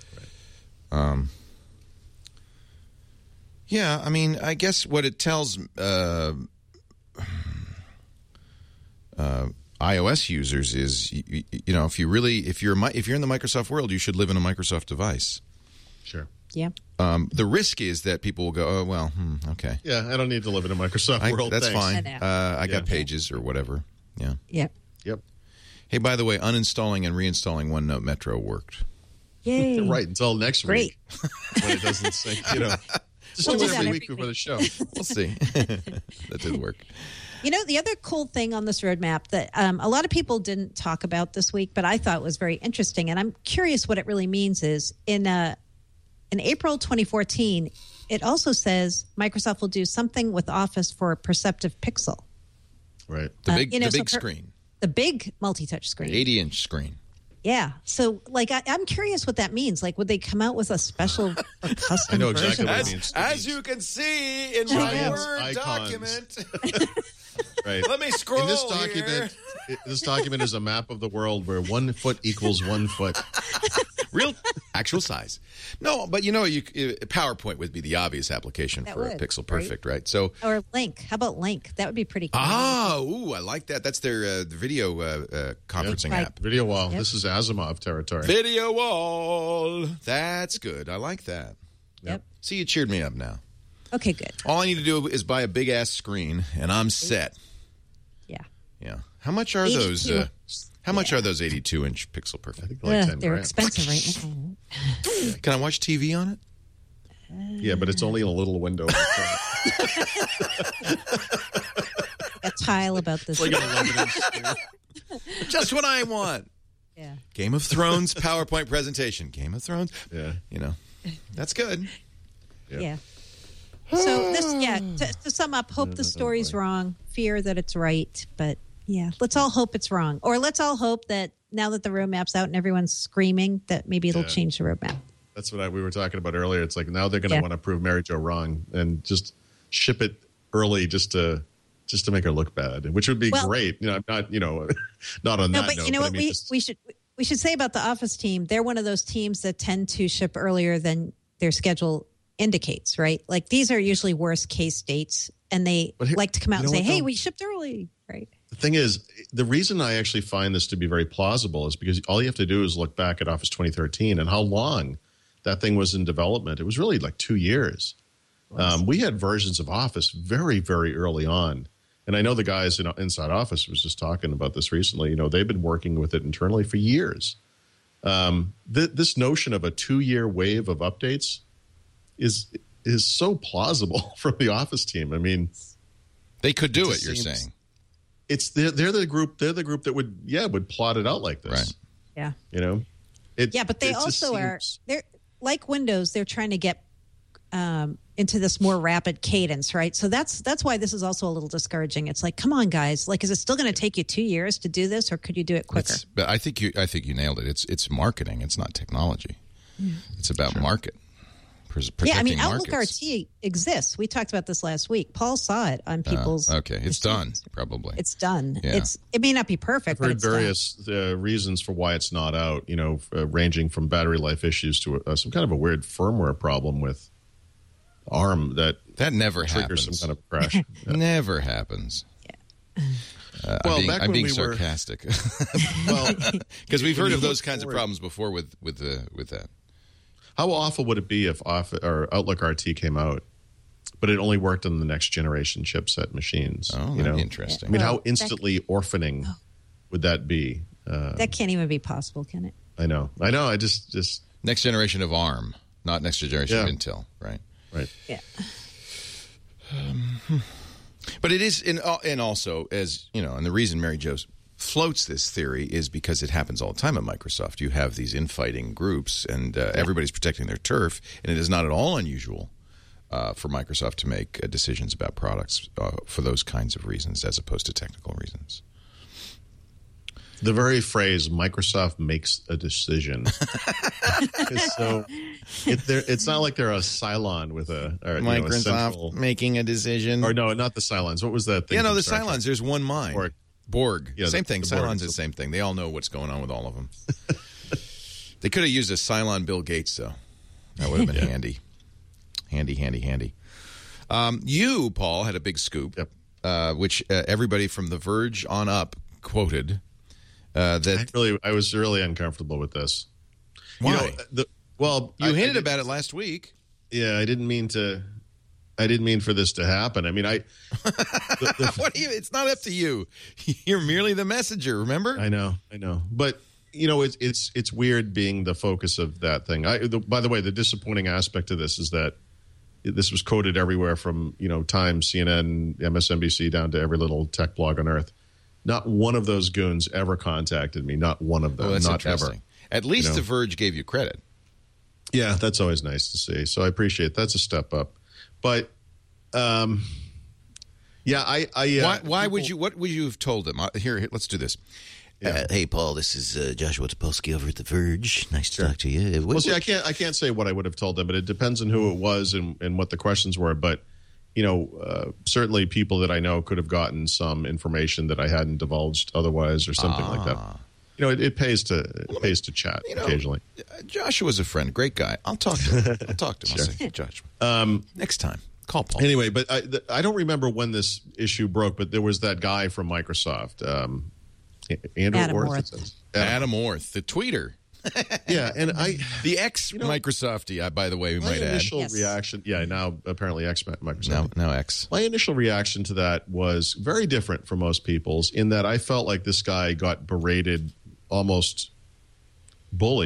Yeah, I mean, I guess what it tells iOS users is, if you're in the Microsoft world, you should live in a Microsoft device. Sure. Yeah. The risk is that people will go, oh well, okay, Yeah, I don't need to live in a Microsoft world. that's thanks. fine. I know. I got Yeah. Pages or whatever. Yeah. Yep. Yep. Hey, by the way, uninstalling and reinstalling OneNote Metro worked. Yay. Right, until next Great. week when it doesn't sync. Just We'll do do it that every every week before week. the show. We'll see. That did work. The other cool thing on this roadmap that a lot of people didn't talk about this week, but I thought was very interesting, and I'm curious what it really means is in April 2014, it also says Microsoft will do something with Office for Perceptive Pixel. Right. The big, so the big screen, The big multi-touch screen. 80-inch screen. Yeah. So, I'm curious what that means. Like, would they come out with a special or custom I know exactly version? what it means. As you can see in Giant my Word icons. document. Right. Let me scroll In this here. document is a map of the world where 1 foot equals 1 foot. Real, actual size. No, but PowerPoint would be the obvious application That for a would, Pixel right? Perfect, right? So, Or Link. How about Link? That would be pretty cool. I like that. That's their video conferencing Right. app. Video wall. Yep. This is Asimov territory. Video wall. That's good. I like that. Yep. See, you cheered me up now. Okay, good. All I need to do is buy a big ass screen, and I'm set. Yeah. Yeah. How much are 82. those? How much are those 82-inch Pixel I Perfect? think like 10 they're grand. expensive right now. Can I watch TV on it? Yeah, but it's only in a little window. A tile about this. Like an 11-inch screen. Just what I want. Yeah. Game of Thrones PowerPoint presentation. Game of Thrones. Yeah. That's good. Yeah. So to sum up, hope the story's wrong, fear that it's right, but yeah, let's all hope it's wrong. Or let's all hope that now that the roadmap's out and everyone's screaming, that maybe it'll change the roadmap. That's what we were talking about earlier. It's like now they're going to want to prove Mary Jo wrong and just ship it early just to make her look bad, which would be great. Not not on that but note. You know what we should say about the Office team? They're one of those teams that tend to ship earlier than their schedule indicates, right? Like these are usually worst case dates, and they like to come out and say, "Hey, we shipped early," right? The thing is, the reason I actually find this to be very plausible is because all you have to do is look back at Office 2013 and how long that thing was in development. It was really like 2 years. We had versions of Office very, very early on. And I know the guys inside Office was just talking about this recently. They've been working with it internally for years. This notion of a 2-year wave of updates is so plausible from the Office team. I mean, they could do it. You're saying they're the group that would plot it out like this. Right. Yeah. But they also they're like Windows. They're trying to get into this more rapid cadence, right? So that's why this is also a little discouraging. It's like, come on, guys! Like, is it still going to take you 2 years to do this, or could you do it quicker? But I think you nailed it. It's marketing. It's not technology. It's about market. Protecting Outlook RT exists. We talked about this last week. Paul saw it on people's. Okay, it's done. Probably it's done. Yeah. It may not be perfect. I've heard but various reasons for why it's not out. Ranging from battery life issues to some kind of a weird firmware problem with ARM that never triggers happens. some kind of crash. Never happens. Yeah. I'm being sarcastic. Because we've heard of those kinds of problems before with that. How awful would it be if Outlook RT came out, but it only worked on the next generation chipset machines? Oh, that'd be interesting. I mean, how instantly orphaning would that be? That can't even be possible, can it? I know. I just next generation of ARM, not next generation of Intel, right? Right. Yeah. But it is, and also, as you know, and the reason Mary Jo floats this theory is because it happens all the time at Microsoft. You have these infighting groups, and everybody's protecting their turf, and it is not at all unusual for Microsoft to make decisions about products for those kinds of reasons as opposed to technical reasons. The very phrase "Microsoft makes a decision" is so. It's not like they're a Cylon with a Microsoft making a decision. Or no, not the Cylons. What was that thing? Yeah, no, the Cylons. There's one mind. Borg. Yeah, same thing. the Borg. Cylons is the same thing. They all know what's going on with all of them. They could have used a Cylon Bill Gates, though. That would have been handy. Handy. You, Paul, had a big scoop, which everybody from The Verge on up quoted. That I was really uncomfortable with this. Why? You hinted about it last week. Yeah, I didn't mean for this to happen. I mean, What do you? It's not up to you. You're merely the messenger. Remember? I know. But it's weird being the focus of that thing. By the way, the disappointing aspect of this is that this was quoted everywhere from Times, CNN, MSNBC, down to every little tech blog on earth. Not one of those goons ever contacted me. Not one of them. That's not interesting. Ever. At least The Verge gave you credit. Yeah, that's always nice to see. So I appreciate it. That's a step up. But why would you? What would you have told them? Here, let's do this. Yeah. Hey, Paul, this is Joshua Topolsky over at The Verge. Nice to talk to you. I can't say what I would have told them, but it depends on who it was and what the questions were. But certainly people that I know could have gotten some information that I hadn't divulged otherwise, or something like that. It pays to chat occasionally. Joshua's a friend, great guy. I'll talk to him. I'll say, Joshua. Next time, call Paul. Anyway, but I don't remember when this issue broke, but there was that guy from Microsoft, Adam Orth. Adam Orth, the tweeter. Yeah, and the ex-Microsofty, by the way, we might add. My initial reaction, now apparently ex-Microsoft. Now ex. My initial reaction to that was very different from most people's, in that I felt like this guy got berated, almost bullied,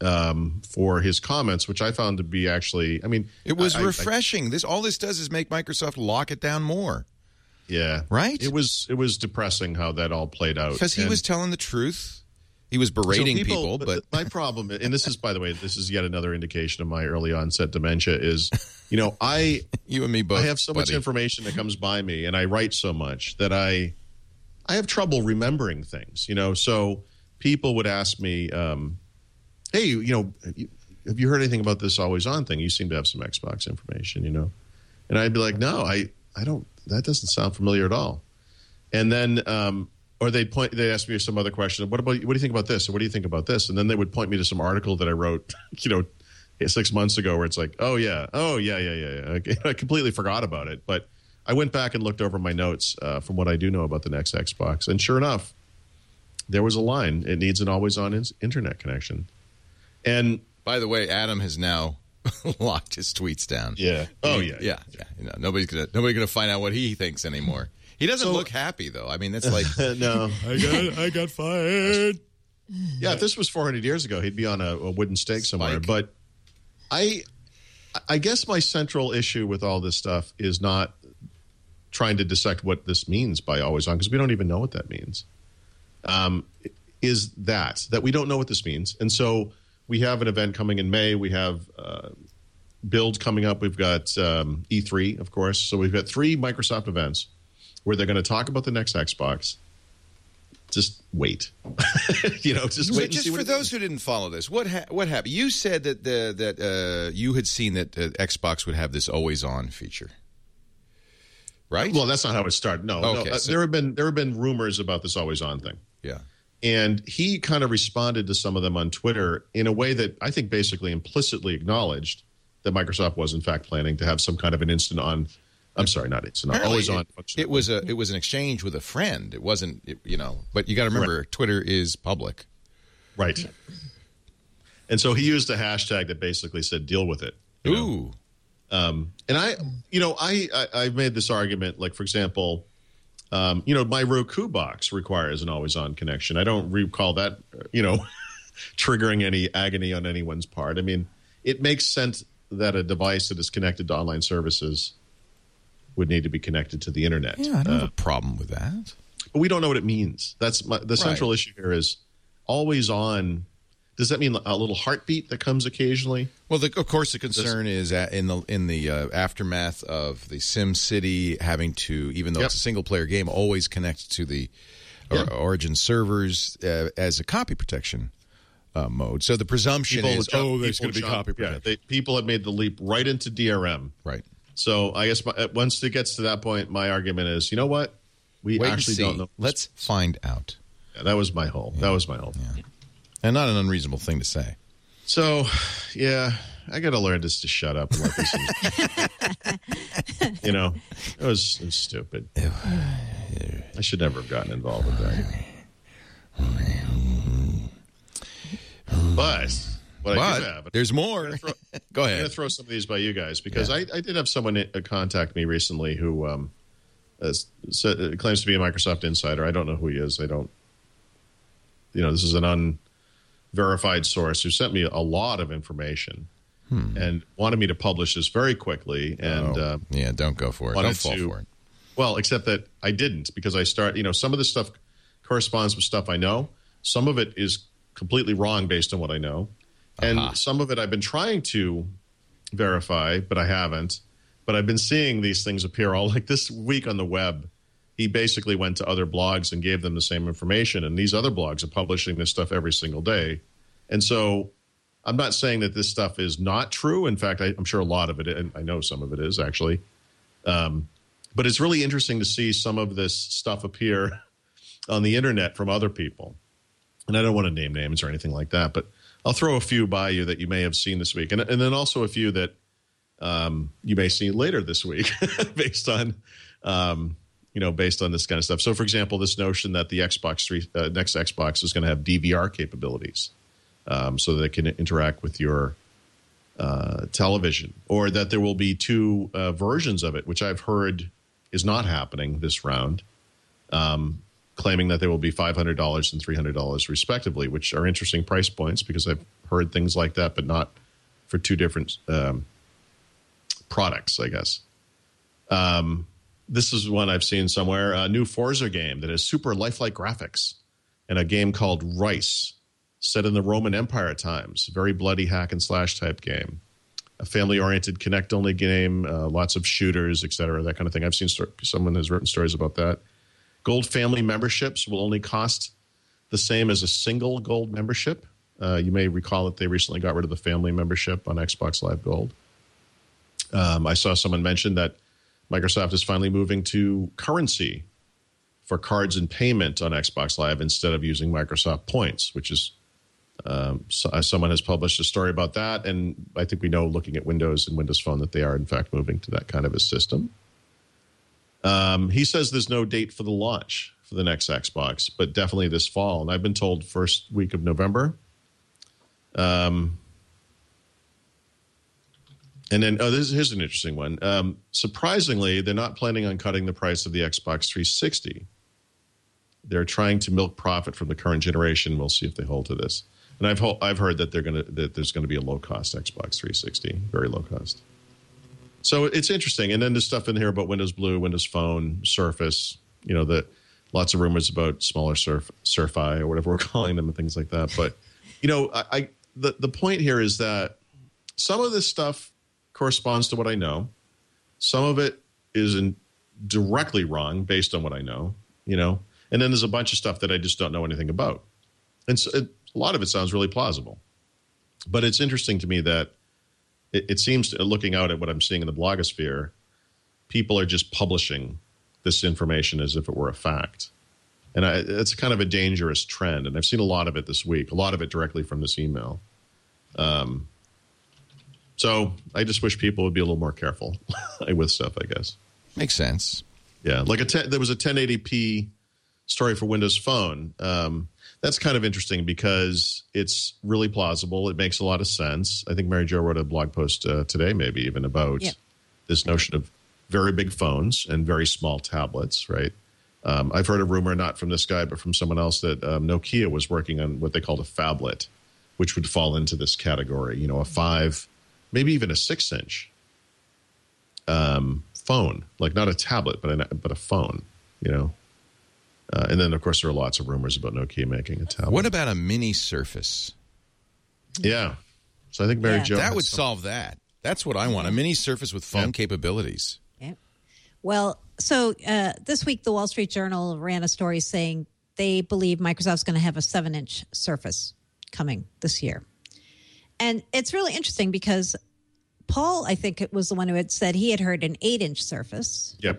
for his comments, which I found to be actually, I mean, it was refreshing. All this does is make Microsoft lock it down more. Yeah, right. It was depressing how that all played out because he was telling the truth. He was berating people, but my problem, and this is, by the way, this is yet another indication of my early onset dementia. Is you and me both. I have so much information that comes by me, and I write so much that I have trouble remembering things. So people would ask me, "Hey, have you heard anything about this always on thing? You seem to have some Xbox information, And I'd be like, "No, I don't. That doesn't sound familiar at all." And then. Or they'd ask me some other question. What do you think about this? Or what do you think about this? And then they would point me to some article that I wrote, 6 months ago, where it's like, oh yeah. I completely forgot about it. But I went back and looked over my notes from what I do know about the next Xbox, and sure enough, there was a line: it needs an always-on internet connection. And by the way, Adam has now locked his tweets down. Yeah. Yeah. Nobody's gonna find out what he thinks anymore. He doesn't look happy, though. I mean, that's like... No. I got fired. Yeah, if this was 400 years ago, he'd be on a wooden stake somewhere. But I guess my central issue with all this stuff is not trying to dissect what this means by always on, because we don't even know what that means, is that we don't know what this means. And so we have an event coming in May. We have Build coming up. We've got E3, of course. So we've got 3 Microsoft events where they're going to talk about the next Xbox. Just wait. Just wait. Just for those who didn't follow this, what happened? You said that you had seen that Xbox would have this always-on feature, right? Well, that's not how it started. No, okay, no. There have been rumors about this always-on thing. Yeah, and he kind of responded to some of them on Twitter in a way that I think basically implicitly acknowledged that Microsoft was in fact planning to have some kind of an instant on. I'm sorry, not instant. Always on. It was an exchange with a friend. It wasn't, But you got to remember, right. Twitter is public, right? And so he used a hashtag that basically said, "Deal with it." Ooh. And I've made this argument, like for example, my Roku box requires an always-on connection. I don't recall that, triggering any agony on anyone's part. I mean, it makes sense that a device that is connected to online services would need to be connected to the internet. Yeah, I don't have a problem with that. But we don't know what it means. That's the central issue here is always on. Does that mean a little heartbeat that comes occasionally? Well, of course, the concern is in the aftermath of the SimCity having to, even though it's a single-player game, always connect to the Origin servers as a copy protection mode. So the presumption is, there's going to be copy protection. Yeah, people have made the leap right into DRM. Right. So I guess once it gets to that point, my argument is, you know what? We actually don't know. Let's find out. Yeah, that was my whole. That was my whole. Yeah. And not an unreasonable thing to say. So, yeah, I got to learn just to shut up and let this. It was stupid. I should never have gotten involved with that. But. There's more. Go ahead. I'm going to throw some of these by you guys because I did have someone contact me recently who claims to be a Microsoft insider. I don't know who he is. I don't. This is an unverified source who sent me a lot of information and wanted me to publish this very quickly. And don't go for it. Don't fall for it. Well, except that I didn't because I some of this stuff corresponds with stuff I know. Some of it is completely wrong based on what I know. And some of it I've been trying to verify, but I haven't. But I've been seeing these things appear all like this week on the web. He basically went to other blogs and gave them the same information. And these other blogs are publishing this stuff every single day. And so I'm not saying that this stuff is not true. In fact, I'm sure a lot of it, and I know some of it is actually. But it's really interesting to see some of this stuff appear on the internet from other people. And I don't want to name names or anything like that, but I'll throw a few by you that you may have seen this week, and then also a few that you may see later this week, based on this kind of stuff. So, for example, this notion that the next Xbox is going to have DVR capabilities, so that it can interact with your television, or that there will be 2 versions of it, which I've heard is not happening this round. Claiming that there will be $500 and $300 respectively, which are interesting price points because I've heard things like that, but not for two different products, I guess. This is one I've seen somewhere, a new Forza game that has super lifelike graphics, and a game called Rice, set in the Roman Empire times. Very bloody hack and slash type game. A family-oriented Kinect-only game, lots of shooters, etc., that kind of thing. I've seen someone has written stories about that. Gold family memberships will only cost the same as a single gold membership. You may recall that they recently got rid of the family membership on Xbox Live Gold. I saw someone mention that Microsoft is finally moving to currency for cards and payment on Xbox Live instead of using Microsoft points, which is someone has published a story about that. And I think we know, looking at Windows and Windows Phone, that they are in fact moving to that kind of a system. He says there's no date for the launch for the next Xbox, but definitely this fall. And I've been told first week of November. And then, here's an interesting one. Surprisingly, they're not planning on cutting the price of the Xbox 360. They're trying to milk profit from the current generation. We'll see if they hold to this. And I've heard that there's going to be a low cost Xbox 360, very low cost. So it's interesting. And then there's stuff in here about Windows Blue, Windows Phone, Surface. Lots of rumors about smaller Surfi or whatever we're calling them and things like that. But the point here is that some of this stuff corresponds to what I know. Some of it isn't directly wrong based on what I know, and then there's a bunch of stuff that I just don't know anything about. And so a lot of it sounds really plausible. But it's interesting to me that it seems, looking out at what I'm seeing in the blogosphere, people are just publishing this information as if it were a fact. And it's kind of a dangerous trend. And I've seen a lot of it this week, a lot of it directly from this email. So I just wish people would be a little more careful with stuff, I guess. Makes sense. Yeah, like there was a 1080p story for Windows Phone. That's kind of interesting because it's really plausible. It makes a lot of sense. I think Mary Jo wrote a blog post today, maybe even about this notion of very big phones and very small tablets, right? I've heard a rumor, not from this guy, but from someone else, that Nokia was working on what they called a phablet, which would fall into this category, a 5, maybe even a 6-inch phone, like not a tablet, but a phone, and then, of course, there are lots of rumors about Nokia making a tablet. What about a mini Surface? Yeah. So I think Mary Jo... That would solve that. That's what I want, a mini Surface with phone capabilities. Yeah. Well, so this week, the Wall Street Journal ran a story saying they believe Microsoft's going to have a 7-inch Surface coming this year. And it's really interesting because Paul, I think it was the one who had said he had heard an 8-inch Surface. Yep.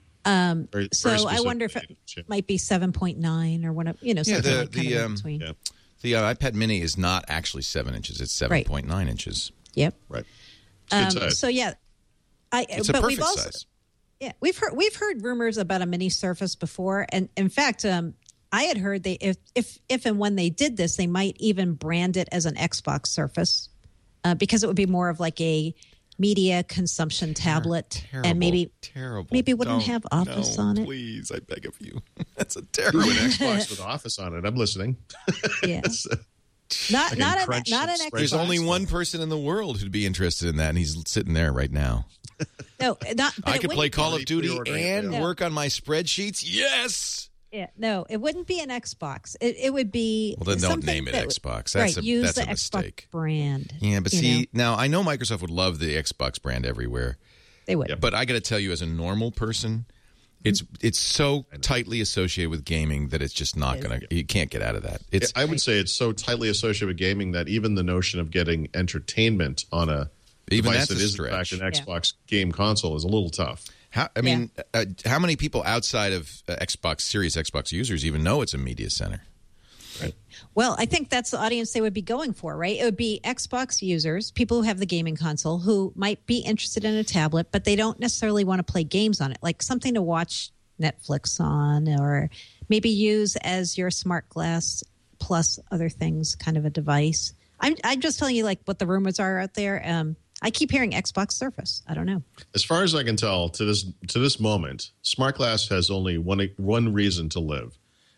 So I wonder if it might be 7.9 or whatever, something like kind of in between. Yeah. The iPad Mini is not actually 7 inches; it's 7.9 inches. Yep. Right. It's good size. So yeah, it's a perfect size. Yeah, we've heard rumors about a mini Surface before, and in fact, I had heard if and when they did this, they might even brand it as an Xbox Surface because it would be more of like a media consumption tablet, and maybe it wouldn't have Office on it. Please, I beg of you. That's a terrible an Xbox with Office on it. I'm listeing. Yeah. Not an Xbox. There's only one person in the world who'd be interested in that, and he's sitting there right now. No, I could play Call of Duty and No. work on my spreadsheets. Yes. Yeah, no, it wouldn't be an Xbox. It would be. Well, then don't something name it that Xbox. Use the a mistake. Xbox brand. Yeah, but now I know Microsoft would love the Xbox brand everywhere. They would. But I got to tell you, as a normal person, it's so tightly associated with gaming that it's just not going to. You can't get out of that. I would say it's so tightly associated with gaming that even the notion of getting entertainment on a device that is in fact an Xbox game console is a little tough. How many people outside of Series Xbox users even know it's a media center? Right. Well, I think that's the audience they would be going for, right? It would be Xbox users, people who have the gaming console, who might be interested in a tablet, but they don't necessarily want to play games on it, like something to watch Netflix on, or maybe use as your smart glass plus other things kind of a device. I'm just telling you like what the rumors are out there. I keep hearing Xbox Surface. I don't know. As far as I can tell, to this moment, Smart Glass has only one reason to live,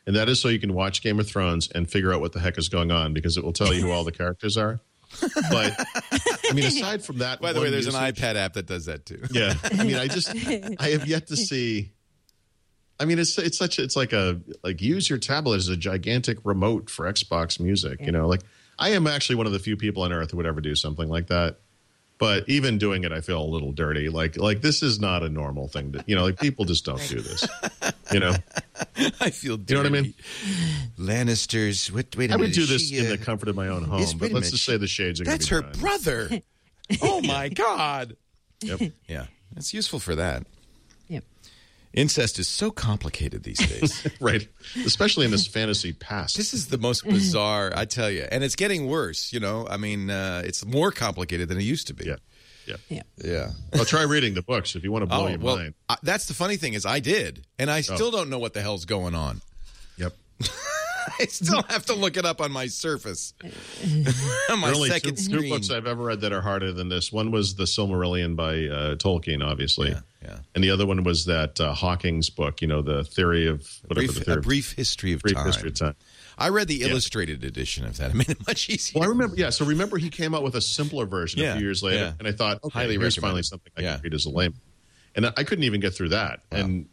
and that is so you can watch Game of Thrones and figure out what the heck is going on, because it will tell you who all the characters are. But I mean, aside from that, by the way, there's an iPad app that does that too. Yeah, I mean, I have yet to see. I mean, it's use your tablet as a gigantic remote for Xbox Music. You know, like I am actually one of the few people on earth who would ever do something like that. But even doing it, I feel a little dirty. Like this is not a normal thing. Like people just don't do this. I feel dirty. You know what I mean? Lannisters. Wait a minute. I would do this in the comfort of my own home. But let's just say the shades are going to be That's her brother. Oh, my God. Yep. Yeah. That's useful for that. Yep. Incest is so complicated these days. Right. Especially in this fantasy past. This is the most bizarre, I tell you. And it's getting worse, I mean, it's more complicated than it used to be. Yeah. Well, try reading the books if you want to blow your mind. That's the funny thing is I did. And I still don't know what the hell's going on. Yep. I still have to look it up on my Surface. On my second screen. Two books I've ever read that are harder than this. One was The Silmarillion by Tolkien, obviously. Yeah. And the other one was that Hawking's book, the theory of A Brief History of Time. I read the illustrated edition of that. It made it much easier. Well, I remember. Yeah, so remember he came out with a simpler version a few years later, and I thought, okay, highly here's recommended. finally something I can read as a layman. And I couldn't even get through that. Wow. And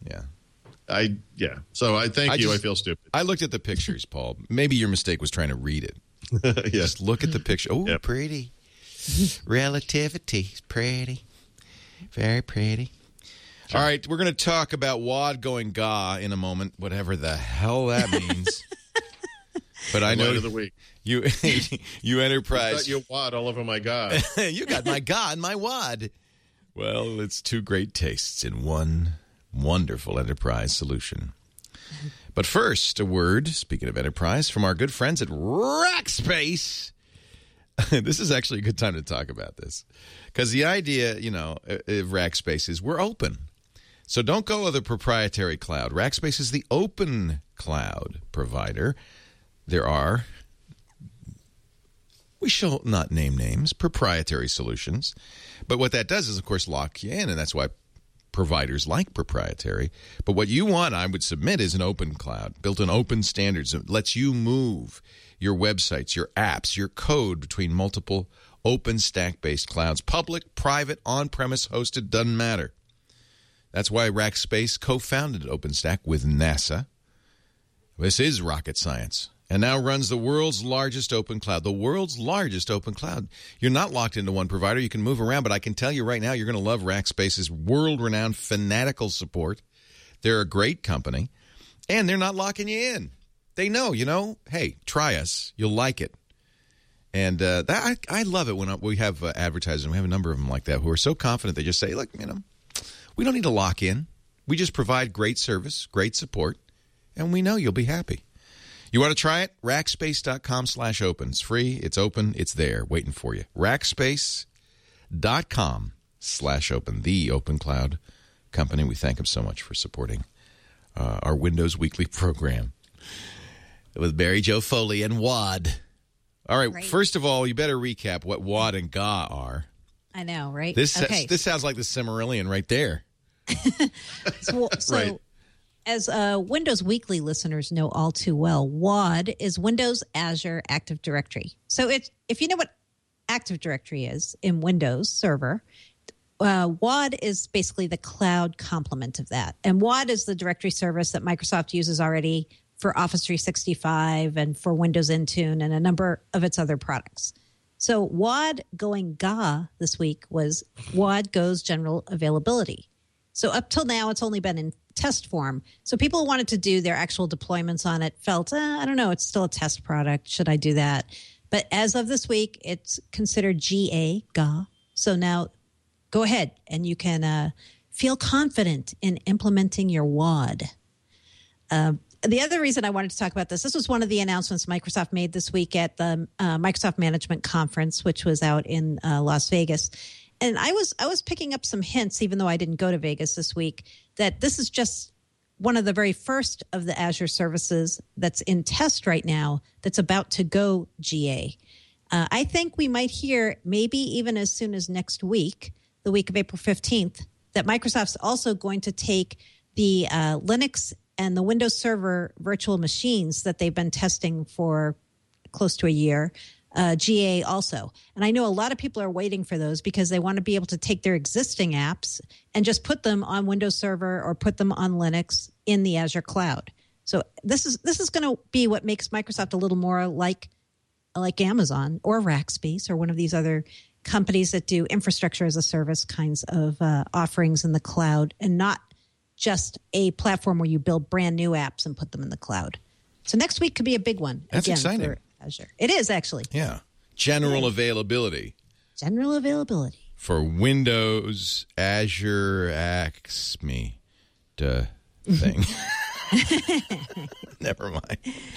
So I thank you. I feel stupid. I looked at the pictures, Paul. Maybe your mistake was trying to read it. Just look at the picture. Oh, pretty. Relativity is pretty. Very pretty. Sure. All right, we're going to talk about WAD going GA in a moment, whatever the hell that means. But I know of the week. you Enterprise. I got your WAD all over my God. You got my God and my WAD. Well, it's two great tastes in one wonderful Enterprise solution. But first, a word, speaking of Enterprise, from our good friends at Rackspace. This is actually a good time to talk about this. Because the idea, of Rackspace is we're open. So don't go with a proprietary cloud. Rackspace is the open cloud provider. There are, we shall not name names, proprietary solutions. But what that does is, of course, lock you in, and that's why providers like proprietary. But what you want, I would submit, is an open cloud, built on open standards that lets you move your websites, your apps, your code between multiple open stack-based clouds. Public, private, on-premise, hosted, doesn't matter. That's why Rackspace co-founded OpenStack with NASA. This is rocket science. And now runs the world's largest open cloud. The world's largest open cloud. You're not locked into one provider. You can move around, but I can tell you right now, you're going to love Rackspace's world-renowned fanatical support. They're a great company, and they're not locking you in. They know, hey, try us. You'll like it. And I love it when we have advertisers, and we have a number of them like that, who are so confident they just say, look, we don't need to lock in. We just provide great service, great support, and we know you'll be happy. You want to try it? Rackspace.com/open. It's free. It's open. It's there waiting for you. Rackspace.com/open. The open cloud company. We thank them so much for supporting our Windows Weekly program with Mary Jo Foley and WAD. All right. First of all, you better recap what WAD and GA are. I know, right? This sounds like the Silmarillion right there. So Right. As Windows Weekly listeners know all too well, WAD is Windows Azure Active Directory. So if you know what Active Directory is in Windows Server, WAD is basically the cloud complement of that. And WAD is the directory service that Microsoft uses already for Office 365 and for Windows Intune and a number of its other products. So WAD going GA this week was WAD goes general availability. So up till now, it's only been in test form. So people who wanted to do their actual deployments on it felt, I don't know, it's still a test product. Should I do that? But as of this week, it's considered GA. So now go ahead and you can feel confident in implementing your WAD. The other reason I wanted to talk about this was one of the announcements Microsoft made this week at the Microsoft Management Conference, which was out in Las Vegas. And I was picking up some hints, even though I didn't go to Vegas this week, that this is just one of the very first of the Azure services that's in test right now that's about to go GA. I think we might hear maybe even as soon as next week, the week of April 15th, that Microsoft's also going to take the Linux and the Windows Server virtual machines that they've been testing for close to a year, GA also. And I know a lot of people are waiting for those because they want to be able to take their existing apps and just put them on Windows Server or put them on Linux in the Azure cloud. So this is going to be what makes Microsoft a little more like Amazon or Rackspace or one of these other companies that do infrastructure as a service kinds of offerings in the cloud, and not just a platform where you build brand new apps and put them in the cloud. So next week could be a big one. That's again, exciting. for Azure. It is actually. Yeah. General availability. General availability. For Windows, Azure, Acme, thing. Never mind.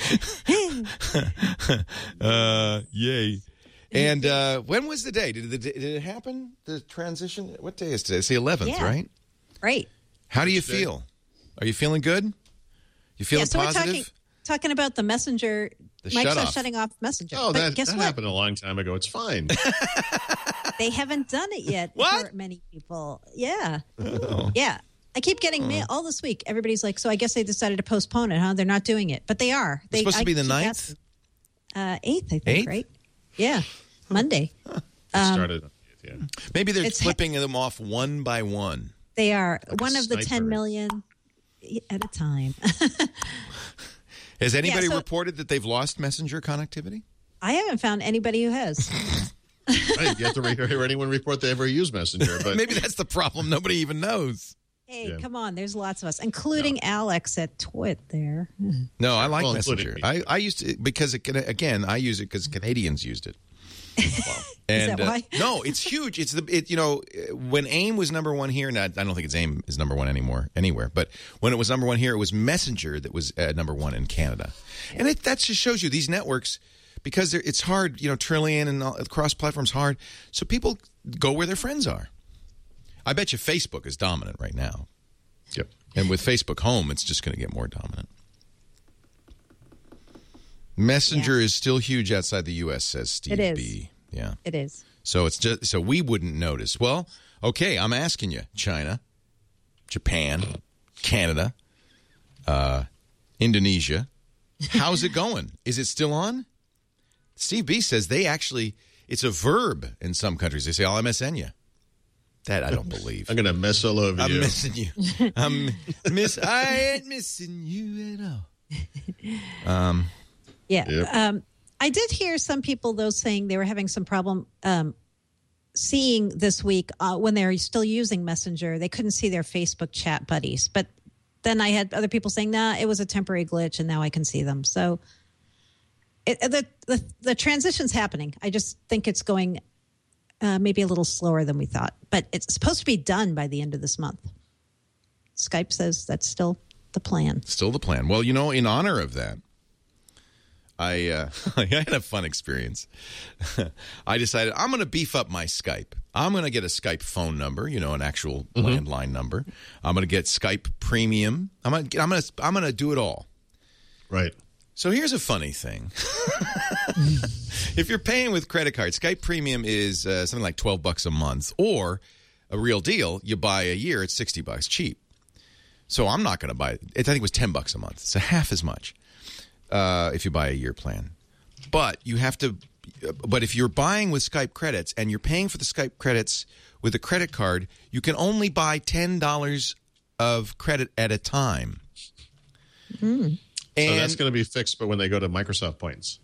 Yay. And when was the day? Did it happen? The transition? What day is today? It's the 11th, right? Right. How do you feel? Are you feeling good? You feeling positive? We're talking about the Messenger. Microsoft shutting off Messenger. Oh, but that happened a long time ago. It's fine. They haven't done it yet What? for many people. Yeah. Oh. Yeah. I keep getting mail all this week. Everybody's like, so I guess they decided to postpone it, huh? They're not doing it. But they are. It's supposed to be the 9th? 8th, I think, 8th? right? Yeah. Monday. Started. Yeah. Maybe they're flipping them off one by one. They are. Like one a of the 10 sniper. million at a time. Has anybody so- reported that they've lost Messenger connectivity? I haven't found anybody who has. Right. You have to hear anyone report they ever use Messenger. But Maybe that's the problem. Nobody even knows. Hey, Yeah. come on. There's lots of us, including Alex at Twit there. No, I like Well, Messenger. including I used it because, again, I use it because Canadians used it. And, Is that why? No, it's huge. It's when AIM was number one here, and I don't think AIM is number one anymore anywhere, but when it was number one here, it was Messenger that was number one in Canada. And that just shows you these networks, because it's hard, Trillion and cross-platform's hard, so people go where their friends are. I bet you Facebook is dominant right now. Yep. And with Facebook Home, it's just going to get more dominant. Messenger is still huge outside the U.S., says Steve It is. B. Yeah. It is. So it's just so we wouldn't notice. Well, okay, I'm asking you, China, Japan, Canada, Indonesia, how's it going? Is it still on? Steve B says it's a verb in some countries. They say, I'll MSN you. That I don't believe. I'm going to mess all over I'm you. missing you. I ain't missing you at all. Yeah. Yep. I did hear some people, though, saying they were having some problem seeing this week when they were still using Messenger. They couldn't see their Facebook chat buddies. But then I had other people saying, nah, it was a temporary glitch, and now I can see them. So the transition's happening. I just think it's going maybe a little slower than we thought. But it's supposed to be done by the end of this month. Skype says that's still the plan. Still the plan. Well, in honor of that, I had a fun experience. I decided I'm going to beef up my Skype. I'm going to get a Skype phone number, an actual landline number. I'm going to get Skype Premium. I'm going to do it all. Right. So here's a funny thing. If you're paying with credit card, Skype Premium is something like $12 a month, or a real deal, you buy a year, it's $60 cheap. So I'm not going to buy it. I think it was $10 a month. So half as much. If you buy a year plan. But if you're buying with Skype credits and you're paying for the Skype credits with a credit card, you can only buy $10 of credit at a time. Mm. So And that's going to be fixed, but when they go to Microsoft points.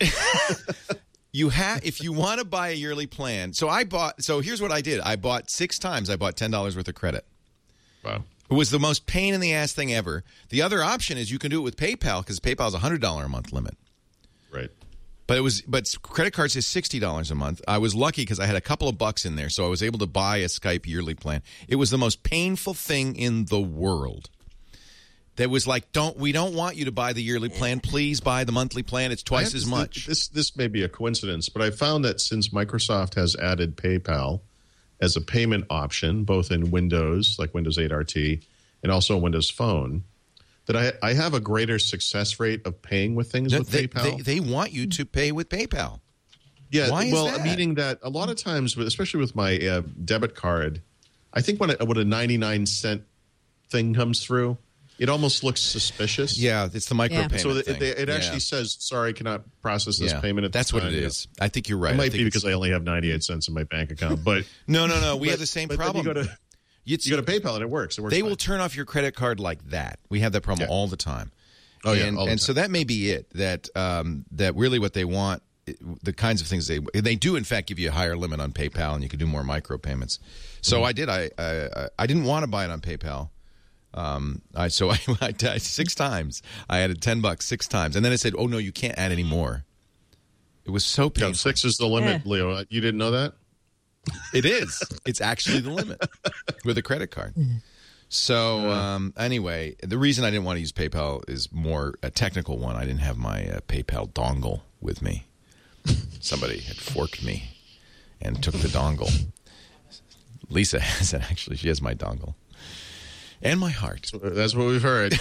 if you want to buy a yearly plan. So here's what I did. I bought 6 times. I bought $10 worth of credit. Wow. It was the most pain in the ass thing ever. The other option is you can do it with PayPal, because PayPal is a $100 a month limit. Right. But credit cards is $60 a month. I was lucky because I had a couple of bucks in there, so I was able to buy a Skype yearly plan. It was the most painful thing in the world. That was like, we don't want you to buy the yearly plan. Please buy the monthly plan. It's twice as much. This may be a coincidence, but I found that since Microsoft has added PayPal as a payment option, both in Windows, like Windows 8 RT, and also Windows Phone, that I have a greater success rate of paying with things with PayPal. They want you to pay with PayPal. Yeah, Why is that? Meaning that a lot of times, especially with my debit card, I think when a 99-cent thing comes through, it almost looks suspicious. Yeah, it's the micropayment So thing. it actually says, sorry, cannot process this payment at That's this what time. it is. I think you're right. It might be because I only have 98 cents in my bank account. But No. We have the same problem. You go to PayPal and it works. They will turn off your credit card like that. We have that problem all the time. Oh, yeah, and, all the and time. so that may be it. That really what they want, the kinds of things they do, in fact, give you a higher limit on PayPal, and you can do more micropayments. So I did. I didn't want to buy it on PayPal. I 6 times. I added $10 6 times, and then it said, "Oh no, you can't add any more." It was so painful. 6 is the limit, Leo. You didn't know that? It is. It's actually the limit with a credit card. So anyway, the reason I didn't want to use PayPal is more a technical one. I didn't have my PayPal dongle with me. Somebody had forked me and took the dongle. Lisa has it, actually. She has my dongle. And my heart. That's what we've heard.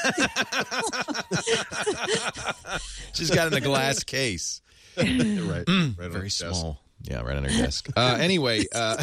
She's got it in a glass case. Right Very small. Yeah, right on her desk. Anyway.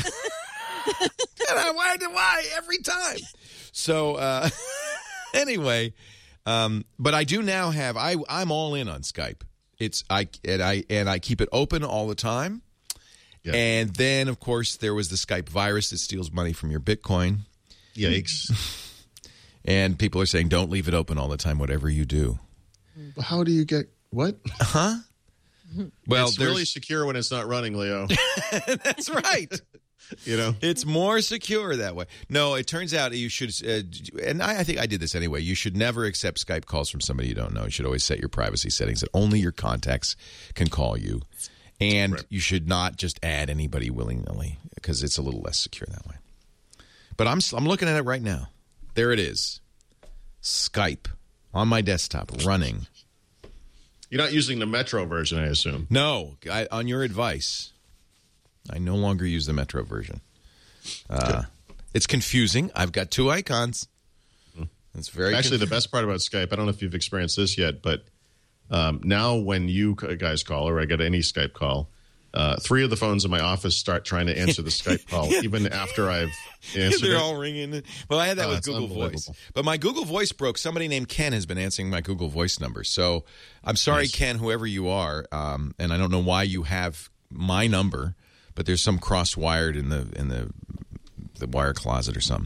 Why? Every time. So, anyway. But I do now have, I'm all in on Skype. I keep it open all the time. Yeah. And then, of course, there was the Skype virus that steals money from your Bitcoin. Yikes. And people are saying, don't leave it open all the time, whatever you do. How do you get what? Huh? Well, it's really secure when it's not running, Leo. That's right. It's more secure that way. No, it turns out you should, and I think I did this anyway. You should never accept Skype calls from somebody you don't know. You should always set your privacy settings that only your contacts can call you. And you should not just add anybody willy-nilly because it's a little less secure that way. But I'm looking at it right now. There it is. Skype on my desktop running. You're not using the Metro version, I assume. No, on your advice, I no longer use the Metro version. It's confusing. I've got 2 icons. It's very actually the best part about Skype. I don't know if you've experienced this yet, but now when you guys call or I get any Skype call, 3 of the phones in my office start trying to answer the Skype call even after I've answered They're it. all ringing. Well, I had that with Google Voice. But my Google Voice broke. Somebody named Ken has been answering my Google Voice number. So I'm sorry, Ken, whoever you are, and I don't know why you have my number, but there's some cross-wired in the wire closet or something.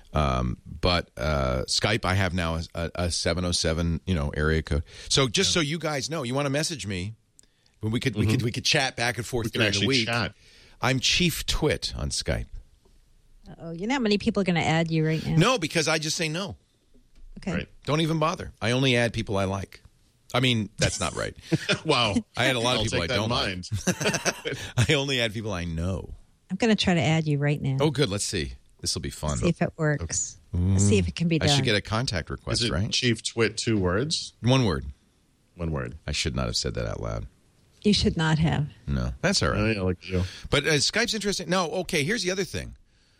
But Skype, I have now a 707 area code. So just so you guys know, you want to message me. We could chat back and forth during the week. Chat. I'm Chief Twit on Skype. Oh, you know how many people are going to add you right now? No, because I just say no. Okay. Right. Don't even bother. I only add people I like. I mean, that's not right. Wow. I had a lot of people I take that don't in mind. like. I only add people I know. I'm going to try to add you right now. Oh, good. Let's see. This will be fun. See if it works. Let's see if it can be done. I should get a contact request, Is it right? Chief Twit 2 words? 1 word. 1 word. I should not have said that out loud. You should not have. No, that's all right. Oh, yeah, like you. But Skype's interesting. No, okay, here's the other thing.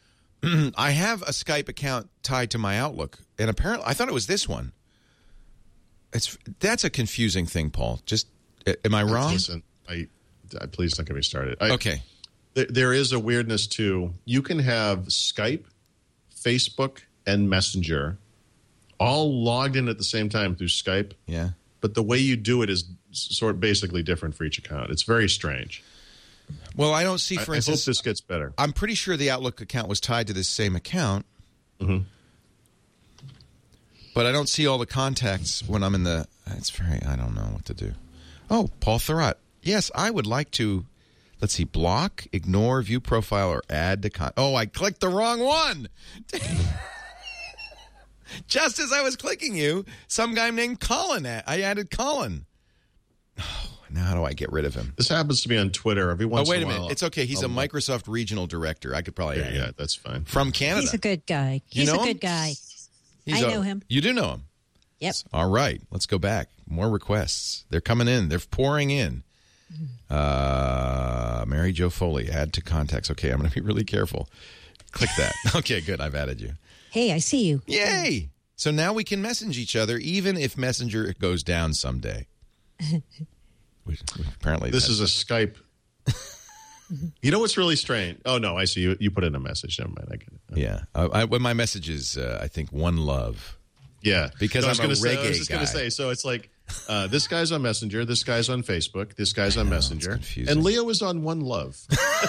I have a Skype account tied to my Outlook, and apparently I thought it was this one. That's a confusing thing, Paul. Just am I wrong? Listen, please don't get me started. Okay. There is a weirdness too. You can have Skype, Facebook, and Messenger all logged in at the same time through Skype. Yeah. But the way you do it is sort of basically different for each account. It's very strange. Well, I don't see, for instance. I hope this gets better. I'm pretty sure the Outlook account was tied to this same account. Mm-hmm. But I don't see all the contacts when I'm in the. I don't know what to do. Oh, Paul Thurrott. Yes, I would like to. Let's see. Block, ignore, view profile, or add to. Oh, I clicked the wrong one. Just as I was clicking you, some guy named Colin. I added Colin. Oh, now how do I get rid of him? This happens to me on Twitter every once in a while. Oh, wait a minute. It's okay. He's a Microsoft regional director. I could probably add him. Yeah, that's fine. From Canada. He's a good guy. He's a good guy. I know him. You do know him? Yep. All right. Let's go back. More requests. They're coming in. They're pouring in. Mary Jo Foley, add to contacts. Okay, I'm going to be really careful. Click that. Okay, good. I've added you. Hey, I see you. Yay! So now we can message each other, even if Messenger goes down someday. Apparently, this is a Skype. You know what's really strange? Oh no, I see you. You put in a message. Never mind. I get it. Yeah. When my message is, I think, one love. Yeah. Because I'm a I was reggae just guy. going to say, so it's like this guy's on Messenger, this guy's on Facebook, this guy's on Messenger, and Leo is on One Love.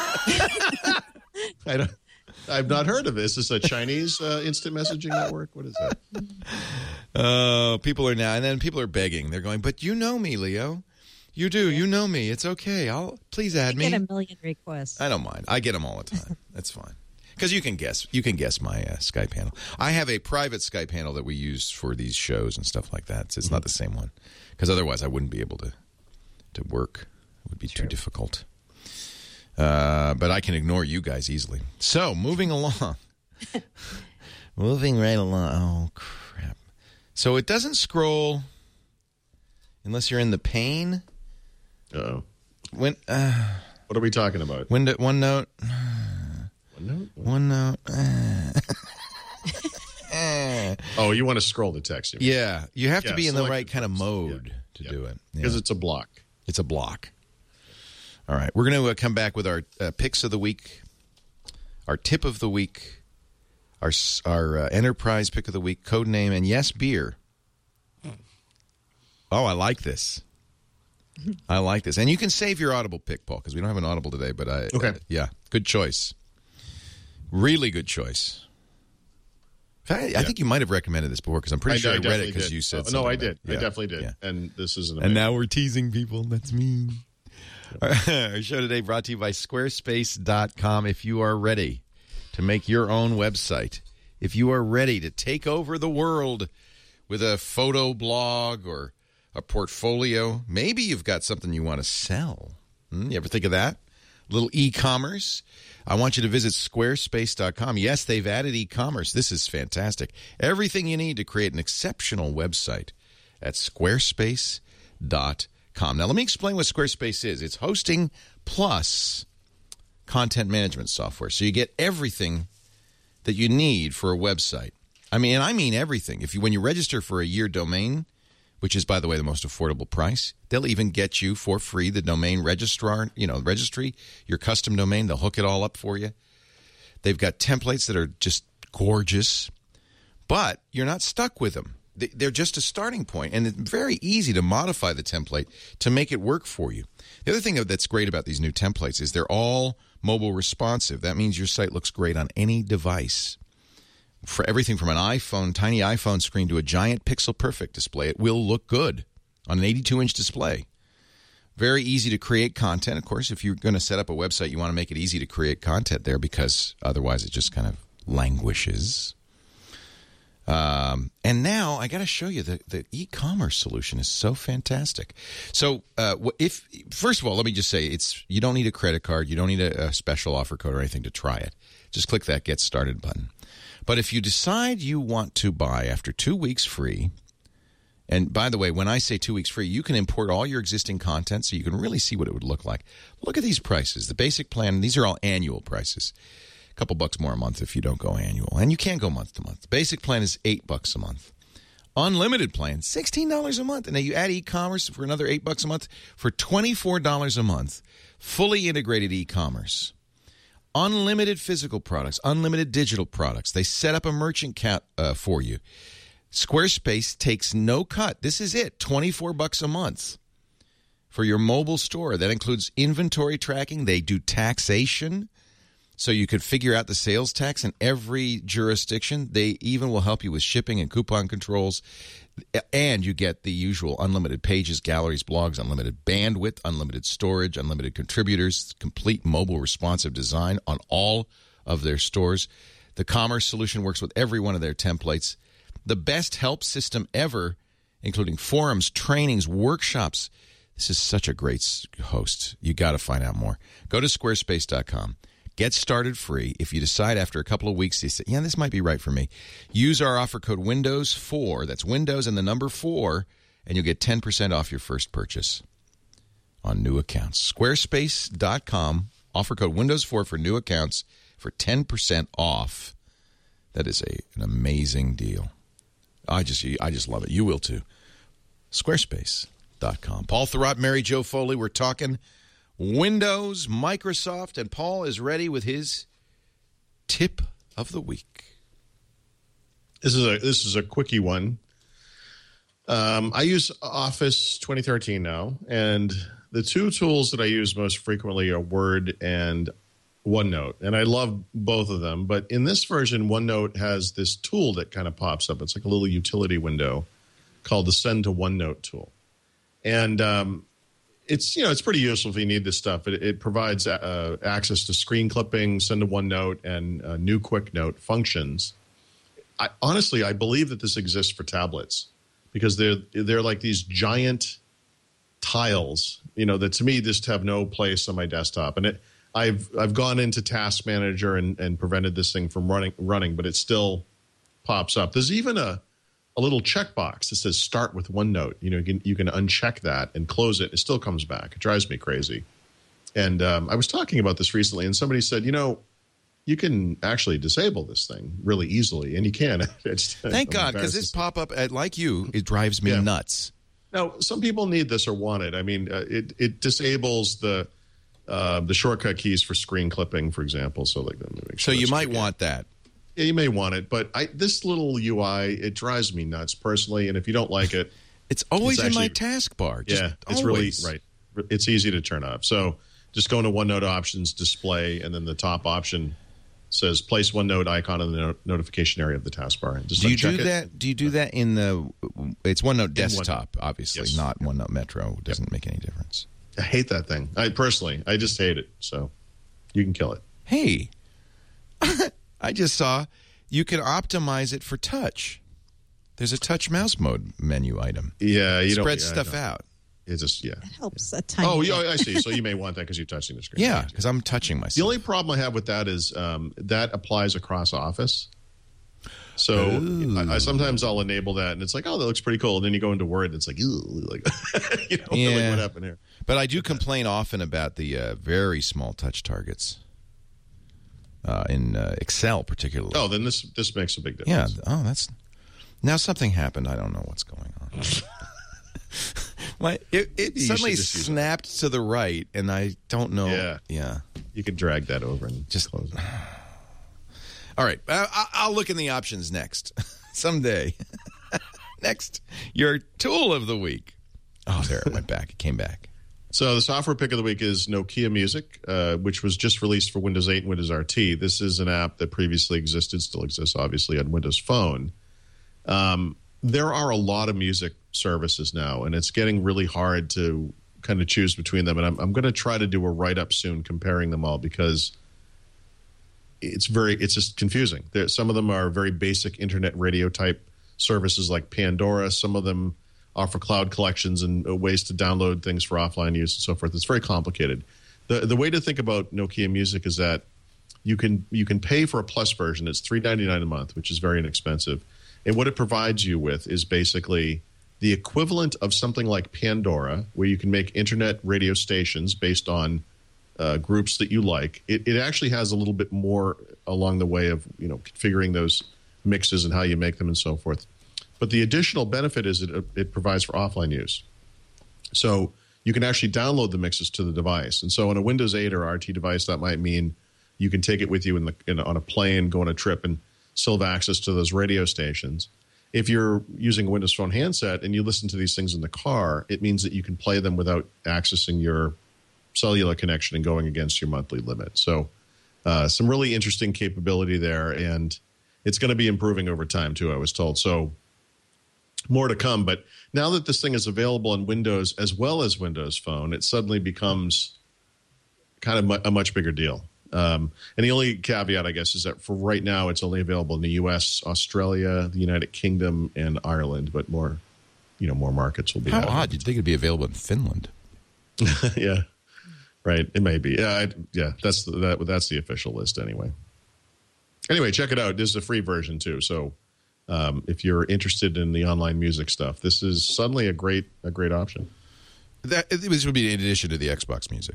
I've not heard of this. Is this a Chinese instant messaging network? What is that? People are now, and then people are begging. They're going, but you know me, Leo. You do. You know me. It's okay. Please add me. I get a million requests. I don't mind. I get them all the time. That's fine. Because you can guess. You can guess my Skype handle. I have a private Skype handle that we use for these shows and stuff like that. So it's not the same one. Because otherwise I wouldn't be able to work. It would be too difficult. But I can ignore you guys easily. So, moving along. Moving right along. Oh, crap. So it doesn't scroll unless you're in the pane. Uh-oh. When, what are we talking about? OneNote. OneNote? Oh, you want to scroll the text. Yeah. You have to be in the right kind of mode to do it. Because it's a block. It's a block. All right. We're going to come back with our picks of the week, our tip of the week, our enterprise pick of the week, code name, and yes, beer. Oh, I like this. I like this. And you can save your Audible pick, Paul, because we don't have an Audible today. But okay. Yeah, good choice. Really good choice. I think you might have recommended this before because I'm pretty sure I read it because you said something. No, I did. Yeah. I definitely did. Yeah. And this is an And now we're teasing people. That's mean. Our show today brought to you by Squarespace.com. If you are ready to make your own website, if you are ready to take over the world with a photo blog or a portfolio, maybe you've got something you want to sell. You ever think of that? A little e-commerce? I want you to visit Squarespace.com. Yes, they've added e-commerce. This is fantastic. Everything you need to create an exceptional website at Squarespace.com. Now, let me explain what Squarespace is. It's hosting plus content management software. So you get everything that you need for a website. I mean everything. When you register for a year domain, which is, by the way, the most affordable price, they'll even get you for free the domain registry, your custom domain. They'll hook it all up for you. They've got templates that are just gorgeous, but you're not stuck with them. They're just a starting point, and it's very easy to modify the template to make it work for you. The other thing that's great about these new templates is they're all mobile responsive. That means your site looks great on any device. For everything from an iPhone, tiny iPhone screen to a giant Pixel Perfect display, it will look good on an 82-inch display. Very easy to create content. Of course, if you're going to set up a website, you want to make it easy to create content there because otherwise it just kind of languishes. And now I got to show you the e-commerce solution is so fantastic. So first of all, let me just say you don't need a credit card. You don't need a special offer code or anything to try it. Just click that Get Started button. But if you decide you want to buy after 2 weeks free, and by the way, when I say 2 weeks free, you can import all your existing content so you can really see what it would look like. Look at these prices. The basic plan, these are all annual prices. A couple bucks more a month if you don't go annual. And you can go month to month. The basic plan is $8 a month. Unlimited plan, $16 a month. And then you add e-commerce for another $8 a month for $24 a month. Fully integrated e-commerce. Unlimited physical products, unlimited digital products. They set up a merchant account for you. Squarespace takes no cut. This is it, $24 a month for your mobile store. That includes inventory tracking. They do taxation, so you could figure out the sales tax in every jurisdiction. They even will help you with shipping and coupon controls. And you get the usual unlimited pages, galleries, blogs, unlimited bandwidth, unlimited storage, unlimited contributors, complete mobile responsive design on all of their stores. The commerce solution works with every one of their templates. The best help system ever, including forums, trainings, workshops. This is such a great host. You got to find out more. Go to squarespace.com. Get started free. If you decide after a couple of weeks, you say, yeah, this might be right for me, use our offer code Windows4. That's Windows and the number 4, and you'll get 10% off your first purchase on new accounts. Squarespace.com, offer code Windows4 for new accounts for 10% off. That is an amazing deal. I just love it. You will too. Squarespace.com. Paul Thurrott, Mary Jo Foley, we're talking Windows, Microsoft, and Paul is ready with his tip of the week. This is a quickie one. I use Office 2013 now, and the two tools that I use most frequently are Word and OneNote, and I love both of them. But in this version, OneNote has this tool that kind of pops up. It's like a little utility window called the Send to OneNote tool, and it's pretty useful if you need this stuff. It provides access to screen clipping, Send to OneNote, and new Quick Note functions. Honestly, I believe that this exists for tablets because they're like these giant tiles, that to me just have no place on my desktop. And I've gone into Task Manager and prevented this thing from running, but it still pops up. There's even a little checkbox that says Start with OneNote. You can uncheck that and close it. It still comes back. It drives me crazy. And I was talking about this recently, and somebody said, you can actually disable this thing really easily, and you can. Thank God, because this pop-up, like you, it drives me nuts. Now, some people need this or want it. I mean, it disables the shortcut keys for screen clipping, for example. So, let me make sure. So you might want that. Yeah, you may want it, but this little UI, it drives me nuts personally. And if you don't like it, it's always in my taskbar. It's really right. It's easy to turn off. So just go into OneNote options, display, and then the top option says place OneNote icon in the notification area of the taskbar. And just do you do that? Do you do that in the? It's OneNote desktop, obviously, not OneNote Metro. It doesn't make any difference. I hate that thing. I just hate it. So you can kill it. Hey, I just saw you can optimize it for touch. There's a touch mouse mode menu item. Yeah, you don't spread stuff out. It just It helps a tiny bit. I see. So you may want that because you're touching the screen. Yeah, because I'm touching myself. The only problem I have with that is that applies across Office. So sometimes I'll enable that, and it's like, oh, that looks pretty cool. And then you go into Word, and it's like, like, like what happened here? But I do complain often about the very small touch targets in Excel, particularly. Oh, then this makes a big difference. Yeah. Oh, now something happened. I don't know what's going on. It suddenly snapped to the right, and I don't know. Yeah. You could drag that over and just close it. All right. I'll look in the options next. Someday. Next, your tool of the week. Oh, there it went back. It came back. So the software pick of the week is Nokia Music, which was just released for Windows 8 and Windows RT. This is an app that previously existed, still exists, obviously, on Windows Phone. There are a lot of music services now, and it's getting really hard to kind of choose between them. And I'm going to try to do a write-up soon comparing them all because it's just confusing. Some of them are very basic internet radio type services like Pandora. Some of them offer cloud collections and ways to download things for offline use and so forth. It's very complicated. The way to think about Nokia Music is that you can pay for a plus version. It's $3.99 a month, which is very inexpensive. And what it provides you with is basically the equivalent of something like Pandora, where you can make internet radio stations based on groups that you like. It actually has a little bit more along the way of configuring those mixes and how you make them and so forth. But the additional benefit is it provides for offline use. So you can actually download the mixes to the device. And so on a Windows 8 or RT device, that might mean you can take it with you on a plane, go on a trip, and still have access to those radio stations. If you're using a Windows Phone handset and you listen to these things in the car, it means that you can play them without accessing your cellular connection and going against your monthly limit. So some really interesting capability there, and it's going to be improving over time too, I was told. So more to come. But now that this thing is available on Windows as well as Windows Phone, it suddenly becomes kind of a much bigger deal. And the only caveat, I guess, is that for right now, it's only available in the U.S., Australia, the United Kingdom, and Ireland. But more markets will be. How odd! You'd think it'd be available in Finland. Yeah, right. It may be. Yeah. That's the official list anyway. Anyway, check it out. This is a free version too. So if you're interested in the online music stuff, this is suddenly a great option. This would be in addition to the Xbox Music.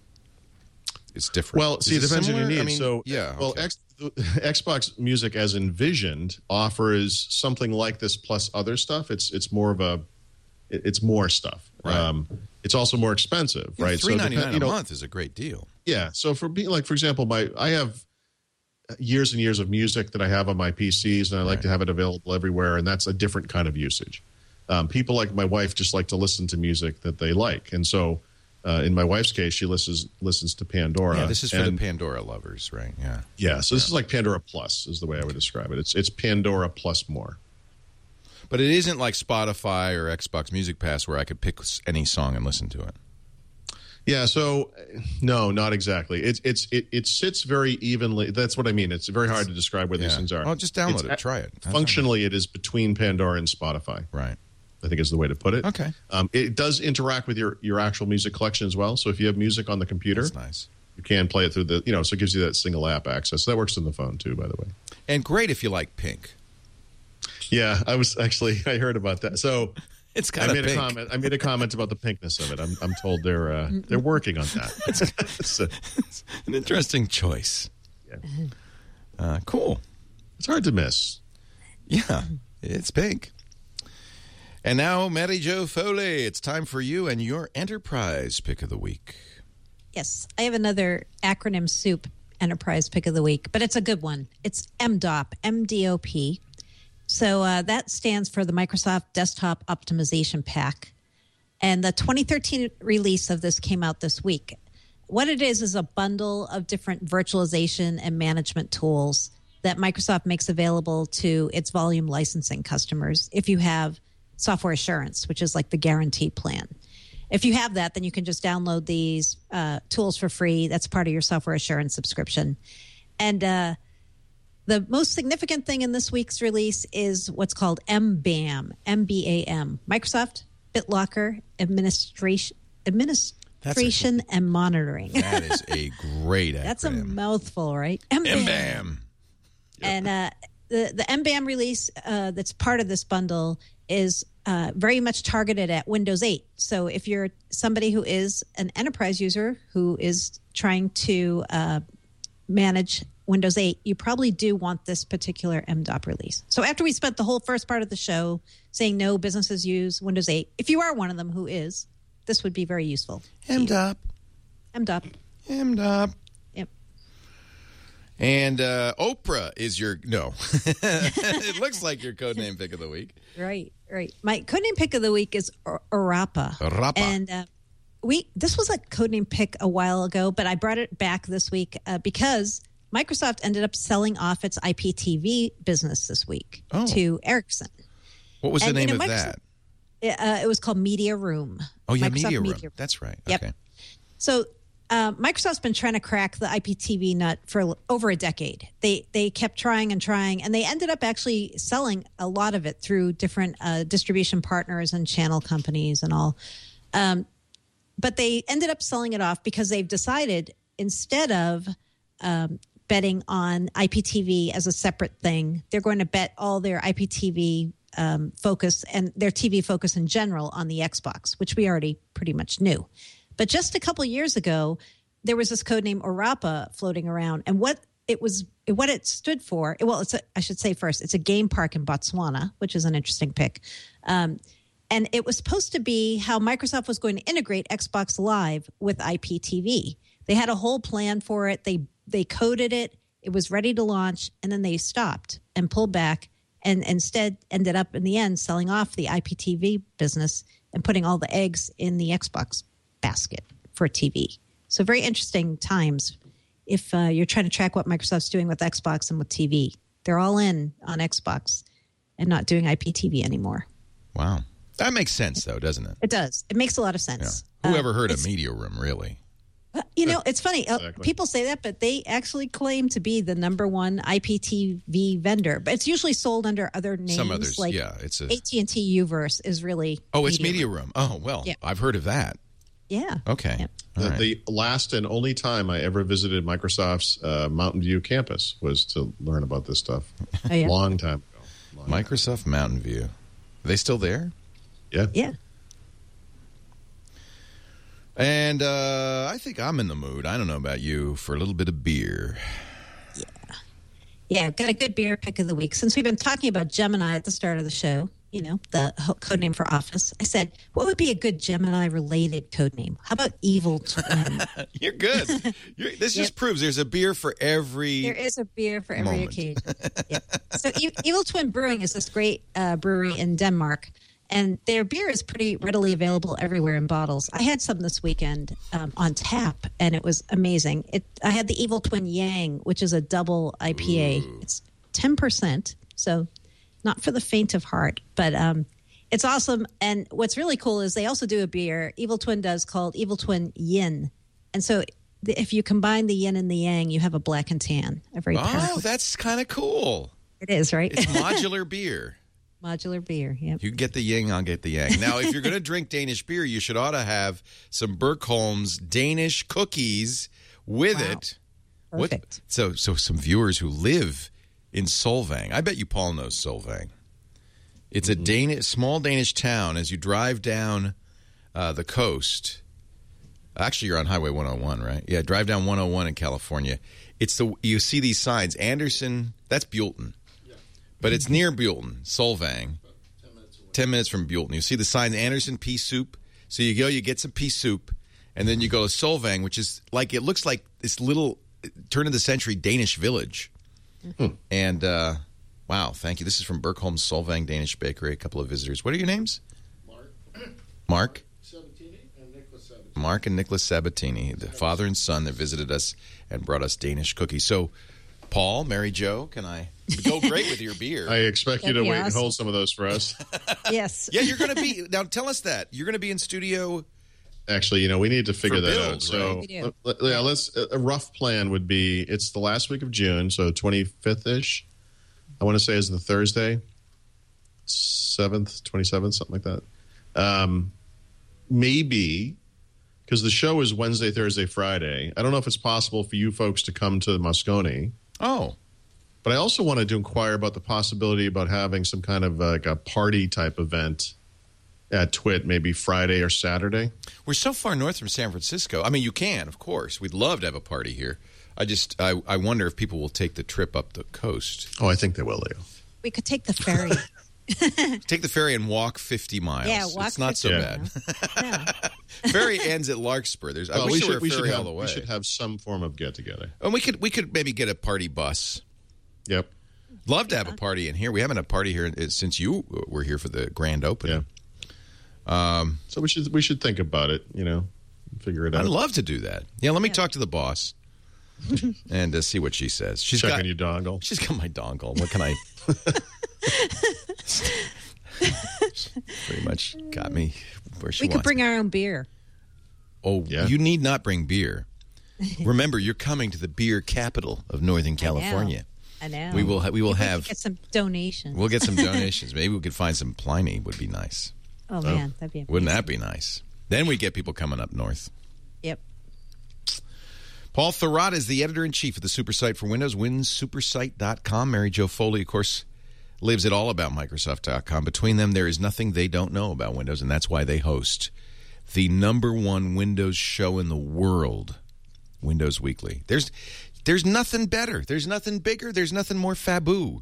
It's different. Well, see, it depends on your needs. Xbox Music, as envisioned, offers something like this plus other stuff. It's more stuff. Right. It's also more expensive, right? $3.99 a month is a great deal. Yeah. So for example, I have years and years of music that I have on my PCs, and I like to have it available everywhere, and that's a different kind of usage. People like my wife just like to listen to music that they like, and so in my wife's case, she listens to Pandora. Yeah, this is for the Pandora lovers, right? Yeah. Yeah, so this is like Pandora Plus is the way I would describe it. It's Pandora Plus more. But it isn't like Spotify or Xbox Music Pass where I could pick any song and listen to it. Yeah, so no, not exactly. It sits very evenly. That's what I mean. It's very hard to describe where these things are. Well, just download it. Try it. Functionally, it is between Pandora and Spotify. Right. I think is the way to put it. Okay. It does interact with your actual music collection as well. So if you have music on the computer, that's nice. You can play it through so it gives you that single app access. So that works on the phone too, by the way. And great if you like Pink. Yeah, I heard about that. So it's kind of pink. I made a comment about the pinkness of it. I'm told they're working on that. It's an interesting choice. Yeah. Cool. It's hard to miss. Yeah, it's pink. And now, Mary Jo Foley, it's time for you and your enterprise pick of the week. Yes, I have another acronym soup enterprise pick of the week, but it's a good one. It's MDOP, MDOP. So that stands for the Microsoft Desktop Optimization Pack. And the 2013 release of this came out this week. What it is a bundle of different virtualization and management tools that Microsoft makes available to its volume licensing customers if you have software assurance, which is like the guarantee plan. If you have that, then you can just download these tools for free. That's part of your software assurance subscription. And the most significant thing in this week's release is what's called MBAM, M-B-A-M, Microsoft BitLocker Administration and Monitoring. That is a great acronym. That's a mouthful, right? MBAM. And the MBAM release that's part of this bundle is very much targeted at Windows 8. So if you're somebody who is an enterprise user who is trying to manage Windows 8, you probably do want this particular MDOP release. So after we spent the whole first part of the show saying no businesses use Windows 8, if you are one of them who is, this would be very useful. MDOP. MDOP. Yep. And Oprah is your it looks like your codename pick of the week. Right. My codename pick of the week is Orapa. And this was a codename pick a while ago, but I brought it back this week because Microsoft ended up selling off its IPTV business this week to Ericsson. What was the name of that? It was called Media Room. Oh, yeah, Microsoft Media Room. That's right. Yep. Okay. So Microsoft's been trying to crack the IPTV nut for over a decade. They kept trying, and they ended up actually selling a lot of it through different distribution partners and channel companies and all. But they ended up selling it off because they've decided instead of betting on IPTV as a separate thing, they're going to bet all their IPTV focus and their TV focus in general on the Xbox, which we already pretty much knew. But just a couple years ago, there was this code named Orapa floating around, and what it stood for. Well, I should say first, it's a game park in Botswana, which is an interesting pick. And it was supposed to be how Microsoft was going to integrate Xbox Live with IPTV. They had a whole plan for it. They coded it. It was ready to launch, and then they stopped and pulled back, and instead ended up in the end selling off the IPTV business and putting all the eggs in the Xbox basket for TV. So very interesting times if you're trying to track what Microsoft's doing with Xbox and with TV. They're all in on Xbox and not doing IPTV anymore. Wow. That makes sense, though, doesn't it? It does. It makes a lot of sense. Yeah. Whoever heard of Media Room, really? It's funny. Exactly. People say that, but they actually claim to be the number one IPTV vendor. But it's usually sold under other names. Some others, like it's AT&T Uverse is really. Oh, it's Media Room. Oh, well, yeah. I've heard of that. Yeah. Okay. Yeah. The last and only time I ever visited Microsoft's Mountain View campus was to learn about this stuff. Oh, yeah. Long time ago. Microsoft Mountain View. Are they still there? Yeah. Yeah. And I think I'm in the mood, I don't know about you, for a little bit of beer. Yeah, got a good beer pick of the week. Since we've been talking about Gemini at the start of the show, the code name for Office. I said, what would be a good Gemini-related code name? How about Evil Twin? You're good. This just proves there's a beer for every. There is a beer for every moment. occasion. Yep. So Evil Twin Brewing is this great brewery in Denmark, and their beer is pretty readily available everywhere in bottles. I had some this weekend on tap, and it was amazing. I had the Evil Twin Yang, which is a double IPA. Ooh. It's 10%, so not for the faint of heart, but it's awesome. And what's really cool is they also do a beer, Evil Twin does, called Evil Twin Yin. And so if you combine the yin and the yang, you have a black and tan. Oh, that's kind of cool. It is, right? It's modular beer. Modular beer, yep. You get the yin, I'll get the yang. Now, if you're going to drink Danish beer, you should ought to have some Berkholm's Danish cookies with it. Perfect. So some viewers who live in Solvang. I bet you Paul knows Solvang. It's a small Danish town as you drive down the coast. Actually, you're on Highway 101, right? Yeah, drive down 101 in California. You see these signs. Anderson, that's Buellton. Yeah. But it's near Buellton, Solvang. 10 minutes from Buellton. You see the sign, Anderson Pea Soup. So you go, you get some pea soup, and then you go to Solvang, which is like, it looks like this little turn-of-the-century Danish village. And, wow, thank you. This is from Berkholm's Solvang Danish Bakery. A couple of visitors. What are your names? Mark? Sabatini and Nicholas Sabatini. Mark and Nicholas Sabatini, the father and son that visited us and brought us Danish cookies. So, Paul, Mary Jo, can I go great with your beer? I expect you to wait and hold some of those for us. Yes. Yeah, you're going to be, now tell us that. You're going to be in studio. Actually, we need to figure that out. So, right? A rough plan would be, it's the last week of June, so 25th-ish. I want to say is the Thursday, 7th, 27th, something like that. Maybe, because the show is Wednesday, Thursday, Friday. I don't know if it's possible for you folks to come to Moscone. Oh. But I also wanted to inquire about the possibility about having some kind of like a party-type event at TWiT, maybe Friday or Saturday. We're so far north from San Francisco. I mean, you can, of course. We'd love to have a party here. I wonder if people will take the trip up the coast. Oh, I think they will, Leo. We could take the ferry. Take the ferry and walk 50 miles. Yeah, walk. It's not so bad. No. Ferry ends at Larkspur. I wish there were a ferry all the way. We should have some form of get-together. And we could maybe get a party bus. Yep. Love to have a party in here. We haven't had a party here since you were here for the grand opening. Yeah. So we should think about it, figure it out. I'd love to do that. Yeah, let me talk to the boss and see what she says. She's checking your dongle. She's got my dongle. What can I? Pretty much got me where she wants. We could bring our own beer. Oh, yeah. You need not bring beer. Remember, you're coming to the beer capital of Northern California. I know. We will have get some donations. We'll get some donations. Maybe we could find some Pliny. Would be nice. Oh, man, that'd be amazing. Wouldn't that be nice? Then we get people coming up north. Yep. Paul Thurrott is the editor-in-chief of the Supersite for Windows, winsupersite.com. Mary Jo Foley, of course, lives at allaboutmicrosoft.com. Between them, there is nothing they don't know about Windows, and that's why they host the #1 Windows show in the world, Windows Weekly. There's nothing better. There's nothing bigger. There's nothing more faboo.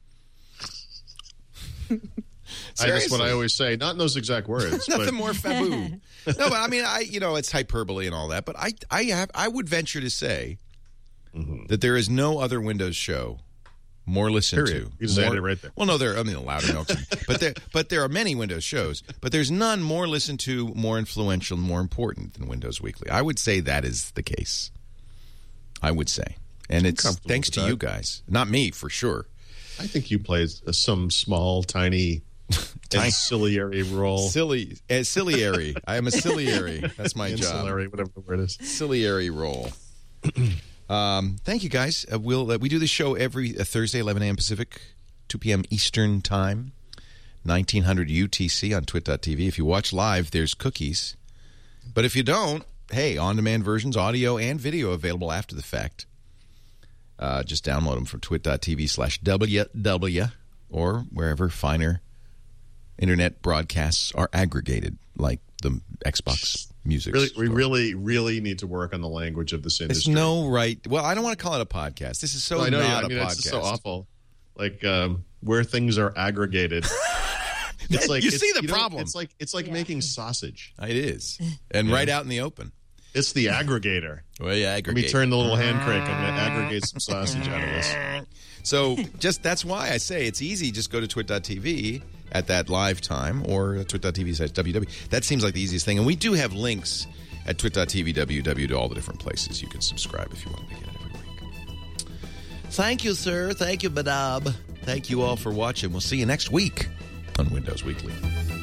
That's what I always say. Not in those exact words. Nothing more faboo. No, but I mean, it's hyperbole and all that. But I would venture to say that there is no other Windows show more listened to. You said it right there. Well, no, louder notes. but there are many Windows shows. But there's none more listened to, more influential, more important than Windows Weekly. I would say that is the case. I would say, and it's thanks to you guys, not me for sure. I think you play some small, tiny ancillary role. Ancillary. I am a ciliary. That's my job. Ancillary, whatever the word is. Ciliary role. Thank you, guys. We do this show every Thursday, 11 a.m. Pacific, 2 p.m. Eastern Time, 1900 UTC on twit.tv. If you watch live, there's cookies. But if you don't, hey, on-demand versions, audio and video available after the fact. Just download them from twit.tv/WW or wherever finer internet broadcasts are aggregated, like the Xbox Music. We really need to work on the language of this industry. There's no right. Well, I don't want to call it a podcast. This is so not a podcast. It's so awful. Like where things are aggregated. It's like You see the know, problem. It's like making sausage. It is. And right out in the open. It's the aggregator. Well, yeah, Let aggregate. me turn the little hand crank and aggregate some sausage out of this. So that's why I say it's easy. Just go to twit.tv at that live time or twit.tv/ww. That seems like the easiest thing. And we do have links at twit.tv/ww to all the different places you can subscribe if you want to get it every week. Thank you, sir. Thank you, madame. Thank you all for watching. We'll see you next week on Windows Weekly.